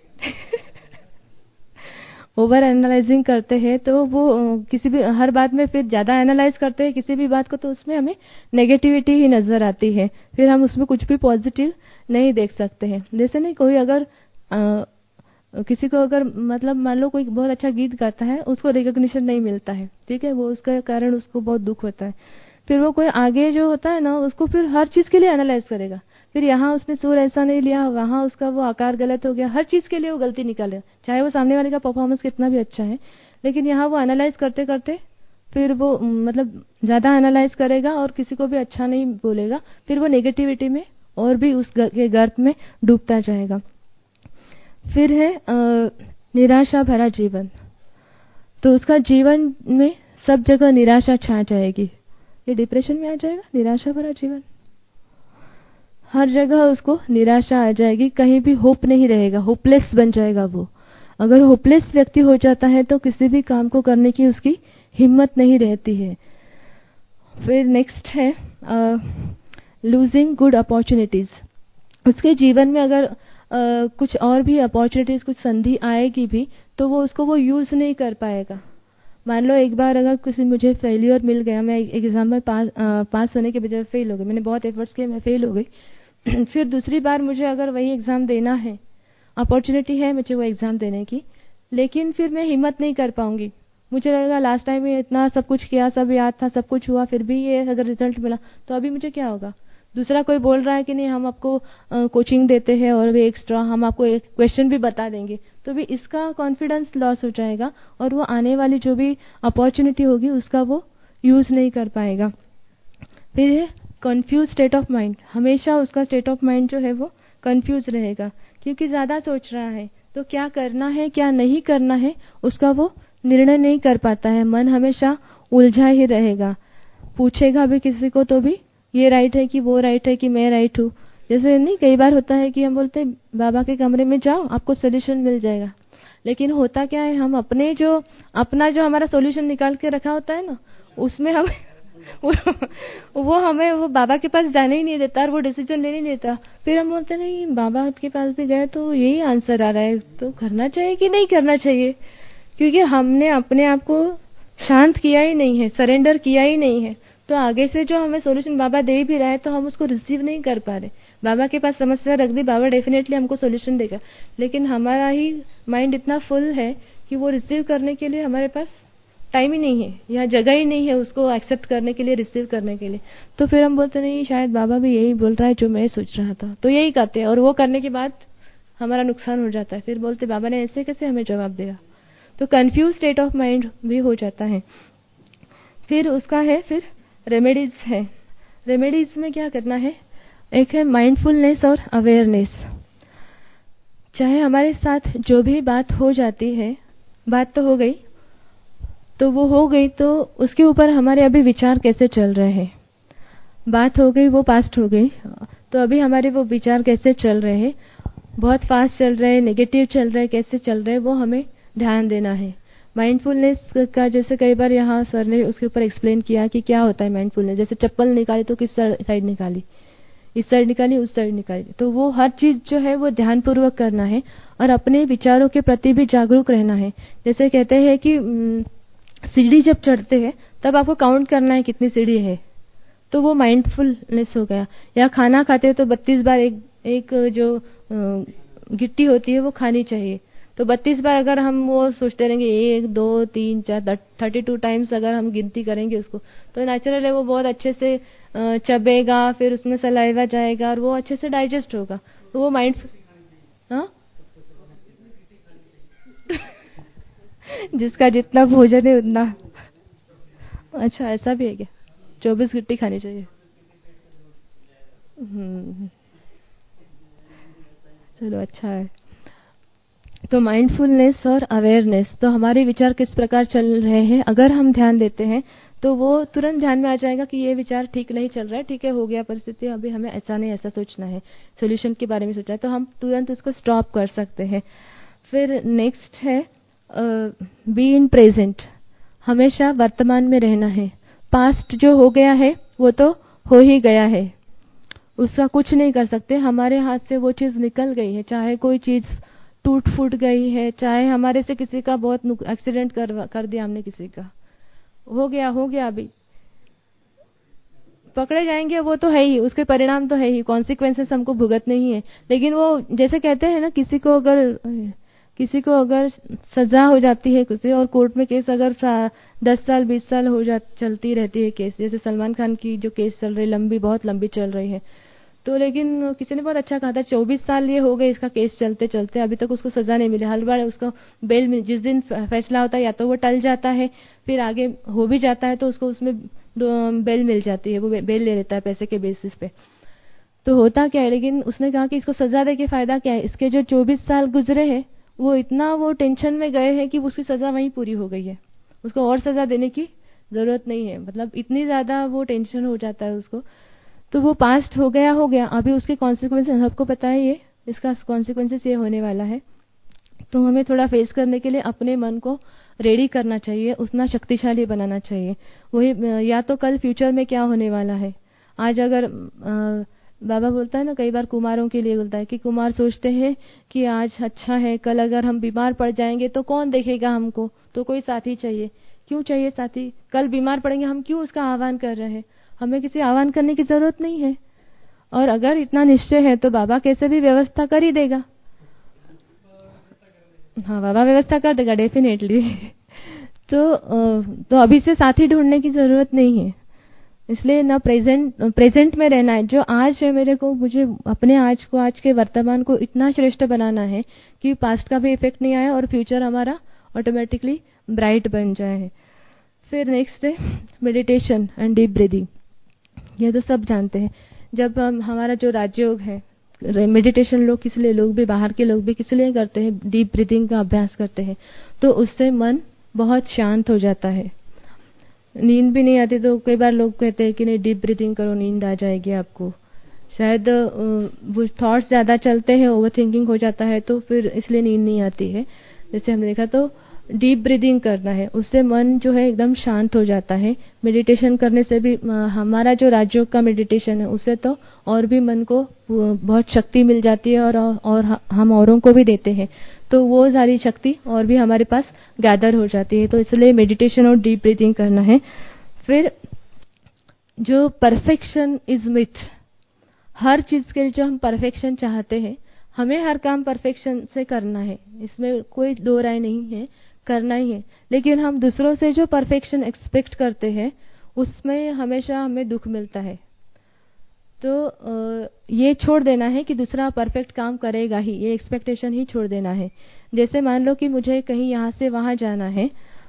ओवर एनालाइजिंग करते हैं तो वो किसी भी हर बात में फिर ज़्यादा एनालाइज करते हैं किसी भी बात को, तो उसमें हमें नेगेटिविटी ही नज़र आती है। फिर हम उसमें कुछ भी पॉजिटिव नहीं देख सकते हैं। जैसे नहीं, कोई अगर किसी को अगर, मतलब मान लो कोई बहुत अच्छा गीत गाता है, उसको रिकॉग्निशन नहीं मिलता है, ठीक है, वो उसका कारण उसको बहुत दुख होता है। फिर वो कोई आगे जो होता है ना, उसको फिर हर चीज़ के लिए एनालाइज करेगा। फिर यहाँ उसने सुर ऐसा नहीं लिया, वहाँ उसका वो आकार गलत हो गया, हर चीज़ के लिए वो गलती निकाले, चाहे वो सामने वाले का परफॉर्मेंस कितना भी अच्छा है। लेकिन यहाँ वो एनालाइज करते करते फिर वो मतलब ज़्यादा एनालाइज करेगा और किसी को भी अच्छा नहीं बोलेगा। फिर वो नेगेटिविटी में और भी उस गर्त में डूबता जाएगा। फिर है निराशा भरा जीवन। तो उसका जीवन में सब जगह निराशा छा जाएगी, ये डिप्रेशन में आ जाएगा। निराशा भरा जीवन, हर जगह उसको निराशा आ जाएगी, कहीं भी होप नहीं रहेगा, होपलेस बन जाएगा वो। अगर होपलेस व्यक्ति हो जाता है तो किसी भी काम को करने की उसकी हिम्मत नहीं रहती है। फिर नेक्स्ट है लूजिंग गुड अपॉर्चुनिटीज। उसके जीवन में अगर कुछ और भी अपॉर्चुनिटीज, कुछ संधि आएगी भी तो वो उसको वो यूज़ नहीं कर पाएगा। मान लो एक बार अगर किसी मुझे फेलियर मिल गया, मैं एग्जाम में पास होने के बजाय फेल हो गई, मैंने बहुत एफर्ट्स किए, मैं फेल हो गई। फिर दूसरी बार मुझे अगर वही एग्ज़ाम देना है, अपॉर्चुनिटी है मुझे वो एग्ज़ाम देने की, लेकिन फिर मैं हिम्मत नहीं कर पाऊंगी। मुझे लगेगा लास्ट टाइम में इतना सब कुछ किया, सब याद था, सब कुछ हुआ, फिर भी ये अगर रिजल्ट मिला तो अभी मुझे क्या होगा? दूसरा कोई बोल रहा है कि नहीं हम आपको कोचिंग देते हैं और भी एक्स्ट्रा हम आपको एक क्वेश्चन भी बता देंगे, तो भी इसका कॉन्फिडेंस लॉस हो जाएगा और वो आने वाली जो भी अपॉर्चुनिटी होगी उसका वो यूज़ नहीं कर पाएगा। फिर है कंफ्यूज स्टेट ऑफ माइंड, हमेशा उसका स्टेट ऑफ माइंड जो है वो कंफ्यूज रहेगा क्योंकि ज़्यादा सोच रहा है, तो क्या करना है क्या नहीं करना है उसका वो निर्णय नहीं कर पाता है। मन हमेशा उलझा ही रहेगा, पूछेगा भी किसी को तो भी ये राइट है कि वो राइट है कि मैं राइट हूँ। जैसे नहीं कई बार होता है कि हम बोलते हैं बाबा के कमरे में जाओ आपको सोल्यूशन मिल जाएगा, लेकिन होता क्या है हम अपना जो हमारा सोल्यूशन निकाल के रखा होता है ना उसमें हम वो हमें वो बाबा के पास जाने ही नहीं देता और वो डिसीजन लेने नहीं देता। फिर हम बोलते नहीं बाबा के पास भी गए तो यही आंसर आ रहा है, तो करना चाहिए कि नहीं करना चाहिए, क्योंकि हमने अपने आप को शांत किया ही नहीं है, सरेंडर किया ही नहीं है। तो आगे से जो हमें सॉल्यूशन बाबा दे भी रहा है तो हम उसको रिसीव नहीं कर पा रहे। बाबा के पास समस्या रख दी, बाबा डेफिनेटली हमको सॉल्यूशन देगा, लेकिन हमारा ही माइंड इतना फुल है कि वो रिसीव करने के लिए हमारे पास टाइम ही नहीं है या जगह ही नहीं है उसको एक्सेप्ट करने के लिए, रिसीव करने के लिए। तो फिर हम बोलते नहीं शायद बाबा भी यही बोल रहा है जो मैं सोच रहा था, तो यही करते हैं और वो करने के बाद हमारा नुकसान हो जाता है। फिर बोलते बाबा ने ऐसे कैसे हमें जवाब दिया, तो कंफ्यूज स्टेट ऑफ माइंड भी हो जाता है। फिर उसका है फिर रेमेडीज है। रेमेडीज में क्या करना है, एक है माइंडफुलनेस और अवेयरनेस। चाहे हमारे साथ जो भी बात हो जाती है, बात तो हो गई तो वो हो गई, तो उसके ऊपर हमारे अभी विचार कैसे चल रहे हैं। बात हो गई वो पास्ट हो गई, तो अभी हमारे वो विचार कैसे चल रहे हैं, बहुत फास्ट चल रहे हैं, नेगेटिव चल रहे हैं, कैसे चल रहे हैं वो हमें ध्यान देना है। माइंडफुलनेस का जैसे कई बार यहाँ सर ने उसके ऊपर एक्सप्लेन किया कि क्या होता है माइंडफुलनेस। जैसे चप्पल निकाली तो किस साइड निकाली, इस साइड निकाली उस साइड निकाली, तो वो हर चीज जो है वो ध्यानपूर्वक करना है और अपने विचारों के प्रति भी जागरूक रहना है। जैसे कहते हैं कि सीढ़ी जब चढ़ते हैं तब आपको काउंट करना है कितनी सीढ़ी है, तो वो माइंडफुलनेस हो गया। या खाना खाते हैं तो 32 बार एक जो गिट्टी होती है वो खानी चाहिए, तो 32 बार अगर हम वो सोचते रहेंगे 1 2 3 4 32 टाइम्स अगर हम गिनती करेंगे उसको, तो नेचुरल है वो बहुत अच्छे से चबेगा, फिर उसमें सलाइवा जाएगा और वो अच्छे से डाइजेस्ट होगा। तो वो हाँ जिसका जितना भोजन है उतना। अच्छा ऐसा भी है क्या, 24 गिट्टी खानी चाहिए। चलो अच्छा है। तो माइंडफुलनेस और अवेयरनेस, तो हमारे विचार किस प्रकार चल रहे हैं अगर हम ध्यान देते हैं तो वो तुरंत ध्यान में आ जाएगा कि ये विचार ठीक नहीं चल रहा है, ठीक है हो गया परिस्थिति, अभी हमें ऐसा नहीं ऐसा सोचना है, सोल्यूशन के बारे में सोचा है, तो हम तुरंत उसको स्टॉप कर सकते हैं। फिर नेक्स्ट है बी इन प्रेजेंट, हमेशा वर्तमान में रहना है। पास्ट जो हो गया है वो तो हो ही गया है, उसका कुछ नहीं कर सकते, हमारे हाथ से वो चीज निकल गई है। चाहे कोई चीज टूट फूट गई है, चाहे हमारे से किसी का बहुत एक्सीडेंट कर दिया हमने किसी का, हो गया अभी पकड़े जाएंगे वो तो है ही, उसके परिणाम तो है ही, कॉन्सिक्वेंसेस हमको भुगतने ही है। लेकिन वो जैसे कहते हैं ना किसी को अगर सजा हो जाती है किसी और कोर्ट में केस अगर 10 साल 20 साल चलती रहती है केस, जैसे सलमान खान की जो केस चल रही लंबी बहुत लंबी चल रही है, तो लेकिन किसी ने बहुत अच्छा कहा था 24 साल ये हो गए इसका केस चलते चलते, अभी तक उसको सजा नहीं मिली। हर बार उसको बेल मिल, जिस दिन फैसला होता है या तो वो टल जाता है, फिर आगे हो भी जाता है तो उसको उसमें बेल मिल जाती है, वो बेल ले लेता है पैसे के बेसिस पे। तो होता क्या है, लेकिन उसने कहा कि इसको सजा दे के फायदा क्या है, इसके जो 24 साल गुजरे हैं वो इतना वो टेंशन में गए हैं कि उसकी सजा वहीं पूरी हो गई है, उसको और सजा देने की जरूरत नहीं है, मतलब इतनी ज्यादा वो टेंशन हो जाता है उसको। तो वो पास्ट हो गया, अभी उसके कॉन्सिक्वेंसेस सबको पता है, ये इसका कॉन्सिक्वेंसेस ये होने वाला है। तो हमें थोड़ा फेस करने के लिए अपने मन को रेडी करना चाहिए, उतना शक्तिशाली बनाना चाहिए। वही या तो कल फ्यूचर में क्या होने वाला है, आज अगर बाबा बोलता है ना कई बार कुमारों के लिए बोलता है कि कुमार सोचते हैं कि आज अच्छा है, कल अगर हम बीमार पड़ जाएंगे तो कौन देखेगा हमको, तो कोई साथी चाहिए। क्यों चाहिए साथी, कल बीमार पड़ेंगे हम क्यों उसका आह्वान कर रहे हैं, हमें किसी आह्वान करने की जरूरत नहीं है। और अगर इतना निश्चय है तो बाबा कैसे भी व्यवस्था कर ही देगा। हाँ बाबा व्यवस्था कर देगा डेफिनेटली। तो अभी से साथी ढूंढने की जरूरत नहीं है, इसलिए ना प्रेजेंट में रहना है। जो आज है मेरे को, मुझे अपने आज को, आज के वर्तमान को इतना श्रेष्ठ बनाना है कि पास्ट का भी इफेक्ट नहीं आए और फ्यूचर हमारा ऑटोमेटिकली ब्राइट बन जाए। फिर नेक्स्ट है मेडिटेशन एंड डीप ब्रीदिंग। ये तो सब जानते हैं। जब हमारा जो राजयोग है, मेडिटेशन लोग किस लिए, लोग भी, बाहर के लोग भी किस लिए करते हैं, डीप ब्रीदिंग का अभ्यास करते हैं, तो उससे मन बहुत शांत हो जाता है। नींद भी नहीं आती, तो कई बार लोग कहते हैं कि नहीं डीप ब्रीदिंग करो, नींद आ जाएगी आपको। शायद वो थॉट्स ज़्यादा चलते हैं, ओवर थिंकिंग हो जाता है, तो फिर इसलिए नींद नहीं आती है। जैसे हमने देखा, तो डीप ब्रीदिंग करना है, उससे मन जो है एकदम शांत हो जाता है। मेडिटेशन करने से भी हमारा जो राजयोग का मेडिटेशन है, उससे तो और भी मन को बहुत शक्ति मिल जाती है, और हम औरों को भी देते हैं, तो वो सारी शक्ति और भी हमारे पास गैदर हो जाती है। तो इसलिए मेडिटेशन और डीप ब्रीदिंग करना है। फिर जो परफेक्शन इज मिथ, हर चीज के लिए जो हम परफेक्शन चाहते हैं, हमें हर काम परफेक्शन से करना है, इसमें कोई दो राय नहीं है, करना ही है। लेकिन हम दूसरों से जो परफेक्शन एक्सपेक्ट करते हैं, उसमें हमेशा हमें दुख मिलता है। तो ये छोड़ देना है कि दूसरा परफेक्ट काम करेगा ही, ये एक्सपेक्टेशन ही छोड़ देना है। जैसे मान लो कि मुझे कहीं यहाँ से वहाँ जाना है,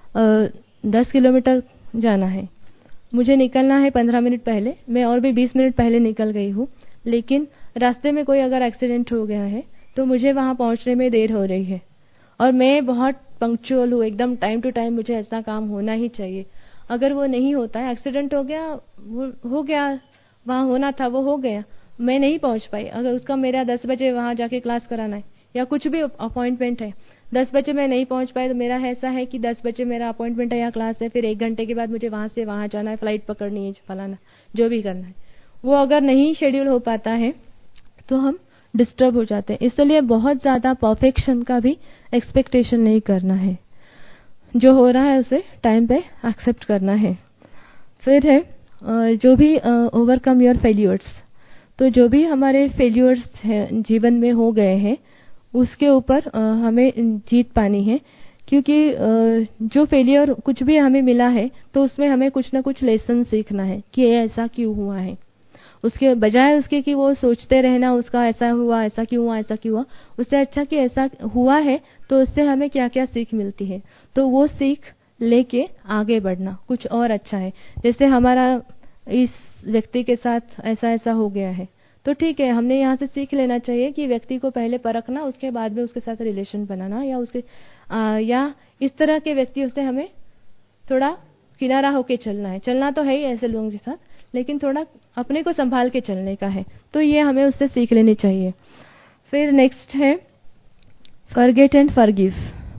10 किलोमीटर जाना है, मुझे निकलना है 15 मिनट पहले, मैं और भी 20 मिनट पहले निकल गई हूँ, लेकिन रास्ते में कोई अगर एक्सीडेंट हो गया है तो मुझे वहाँ पहुँचने में देर हो रही है, और मैं बहुत पंक्चुअल हूँ, एकदम टाइम टू टाइम मुझे ऐसा काम होना ही चाहिए। अगर वो नहीं होता है, एक्सीडेंट हो गया, वो हो गया, वहाँ होना था वो हो गया, मैं नहीं पहुँच पाई। अगर उसका मेरा 10 बजे वहाँ जाके क्लास कराना है, या कुछ भी अपॉइंटमेंट है, 10 बजे मैं नहीं पहुँच पाई, तो मेरा ऐसा है कि 10 बजे मेरा अपॉइंटमेंट है या क्लास है, फिर 1 घंटे के बाद मुझे वहाँ से वहाँ जाना है, फ्लाइट पकड़नी है, फलाना जो भी करना है, वो अगर नहीं शेड्यूल हो पाता है तो हम डिस्टर्ब हो जाते हैं। इसलिए बहुत ज़्यादा परफेक्शन का भी एक्सपेक्टेशन नहीं करना है, जो हो रहा है उसे टाइम पे एक्सेप्ट करना है। फिर है जो भी ओवरकम योर फेल्यूर्स, तो जो भी हमारे फेल्यूर्स हैं जीवन में हो गए हैं, उसके ऊपर हमें जीत पानी है। क्योंकि जो फेलियर कुछ भी हमें मिला है, तो उसमें हमें कुछ ना कुछ लेसन सीखना है कि ये ऐसा क्यों हुआ है। उसके बजाय उसके कि वो सोचते रहना उसका ऐसा हुआ, ऐसा क्यों हुआ, ऐसा क्यों हुआ, उससे अच्छा कि ऐसा हुआ है तो उससे हमें क्या क्या सीख मिलती है, तो वो सीख लेके आगे बढ़ना कुछ और अच्छा है। जैसे हमारा इस व्यक्ति के साथ ऐसा ऐसा हो गया है, तो ठीक है, हमने यहाँ से सीख लेना चाहिए कि व्यक्ति को पहले परखना, उसके बाद में उसके साथ रिलेशन बनाना, या उसके या इस तरह के व्यक्तियों से हमें थोड़ा किनारा होके चलना है। चलना तो है ही ऐसे लोगों के साथ, लेकिन थोड़ा अपने को संभाल के चलने का है, तो ये हमें उससे सीख लेनी चाहिए। फिर नेक्स्ट है forget and forgive.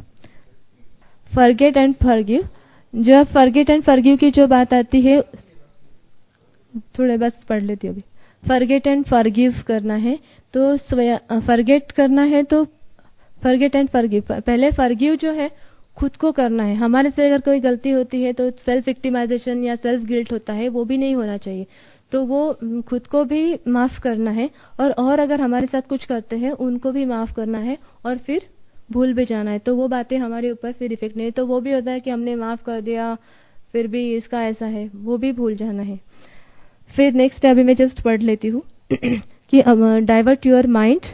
Forget and forgive, जब फॉरगेट एंड फॉरगिव की जो बात आती है, थोड़े बस पढ़ लेती हूँ अभी। फॉरगेट एंड फॉरगिव करना है, तो फॉरगेट करना है, तो फॉरगेट एंड फॉरगिव, पहले फॉरगिव जो है खुद को करना है। हमारे से अगर कोई गलती होती है तो सेल्फ विक्टिमाइजेशन या सेल्फ गिल्ट होता है, वो भी नहीं होना चाहिए, तो वो खुद को भी माफ करना है, और अगर हमारे साथ कुछ करते हैं उनको भी माफ करना है, और फिर भूल भी जाना है, तो वो बातें हमारे ऊपर फिर इफेक्ट नहीं। तो वो भी होता है कि हमने माफ कर दिया, फिर भी इसका ऐसा है, वो भी भूल जाना है। फिर नेक्स्ट अभी मैं जस्ट पढ़ लेती हूँ कि divert your mind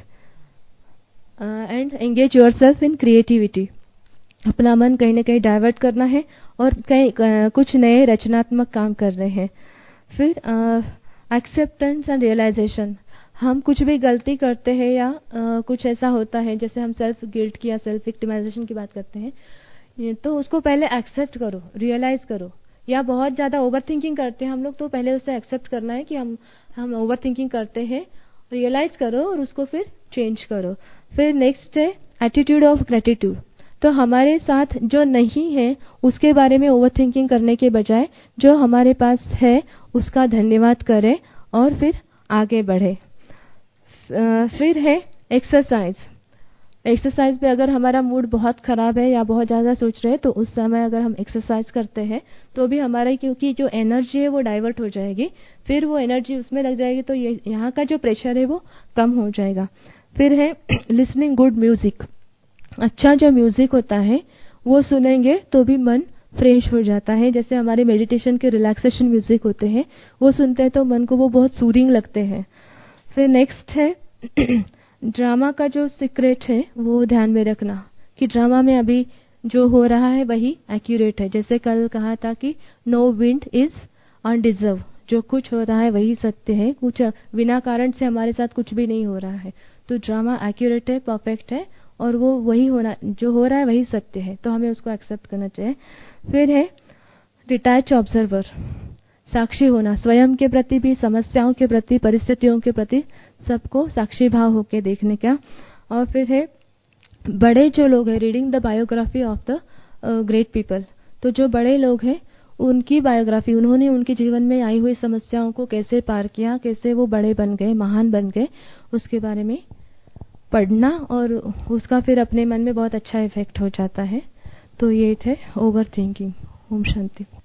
and engage yourself in creativity. अपना मन कहीं ना कहीं डाइवर्ट करना है और कहीं कुछ नए रचनात्मक काम कर रहे हैं। फिर एक्सेप्टेंस एंड रियलाइजेशन, हम कुछ भी गलती करते हैं या कुछ ऐसा होता है, जैसे हम सेल्फ गिल्ट की या सेल्फ विक्टिमाइजेशन की बात करते हैं, तो उसको पहले एक्सेप्ट करो, रियलाइज करो। या बहुत ज़्यादा ओवर थिंकिंग करते हैं हम लोग, तो पहले उसे एक्सेप्ट करना है कि हम ओवर थिंकिंग करते हैं, रियलाइज करो और उसको फिर चेंज करो। फिर नेक्स्ट है एटीट्यूड ऑफ ग्रेटिट्यूड, तो हमारे साथ जो नहीं है उसके बारे में ओवर थिंकिंग करने के बजाय जो हमारे पास है उसका धन्यवाद करें और फिर आगे बढ़े। फिर है एक्सरसाइज। एक्सरसाइज पे अगर हमारा मूड बहुत ख़राब है या बहुत ज़्यादा सोच रहे हैं, तो उस समय अगर हम एक्सरसाइज करते हैं तो भी हमारा, क्योंकि जो एनर्जी है वो डाइवर्ट हो जाएगी, फिर वो एनर्जी उसमें लग जाएगी, तो ये यहाँ का जो प्रेशर है वो कम हो जाएगा। फिर है लिसनिंग गुड म्यूज़िक, अच्छा जो म्यूज़िक होता है वो सुनेंगे तो भी मन फ्रेश हो जाता है। जैसे हमारे मेडिटेशन के रिलैक्सेशन म्यूजिक होते हैं, वो सुनते हैं तो मन को वो बहुत सूदिंग लगते हैं। फिर नेक्स्ट है ड्रामा का जो सीक्रेट है वो ध्यान में रखना कि ड्रामा में अभी जो हो रहा है वही एक्यूरेट है। जैसे कल कहा था कि नो विंड इज अनडिजर्व, जो कुछ हो रहा है वही सत्य है, कुछ बिना कारण से हमारे साथ कुछ भी नहीं हो रहा है। तो ड्रामा एक्यूरेट है, परफेक्ट है, और वो वही होना, जो हो रहा है वही सत्य है, तो हमें उसको एक्सेप्ट करना चाहिए। फिर है डिटैच ऑब्जर्वर, साक्षी होना, स्वयं के प्रति भी, समस्याओं के प्रति, परिस्थितियों के प्रति, सबको साक्षी भाव होकर देखने का। और फिर है बड़े जो लोग हैं, reading the biography of the great people. तो जो बड़े लोग हैं उनकी बायोग्राफी, उन्होंने उनके जीवन में आई हुई समस्याओं को कैसे पार किया, कैसे वो बड़े बन गए, महान बन गए, उसके बारे में पढ़ना, और उसका फिर अपने मन में बहुत अच्छा इफेक्ट हो जाता है। तो ये थे ओवर थिंकिंग। ओम शांति।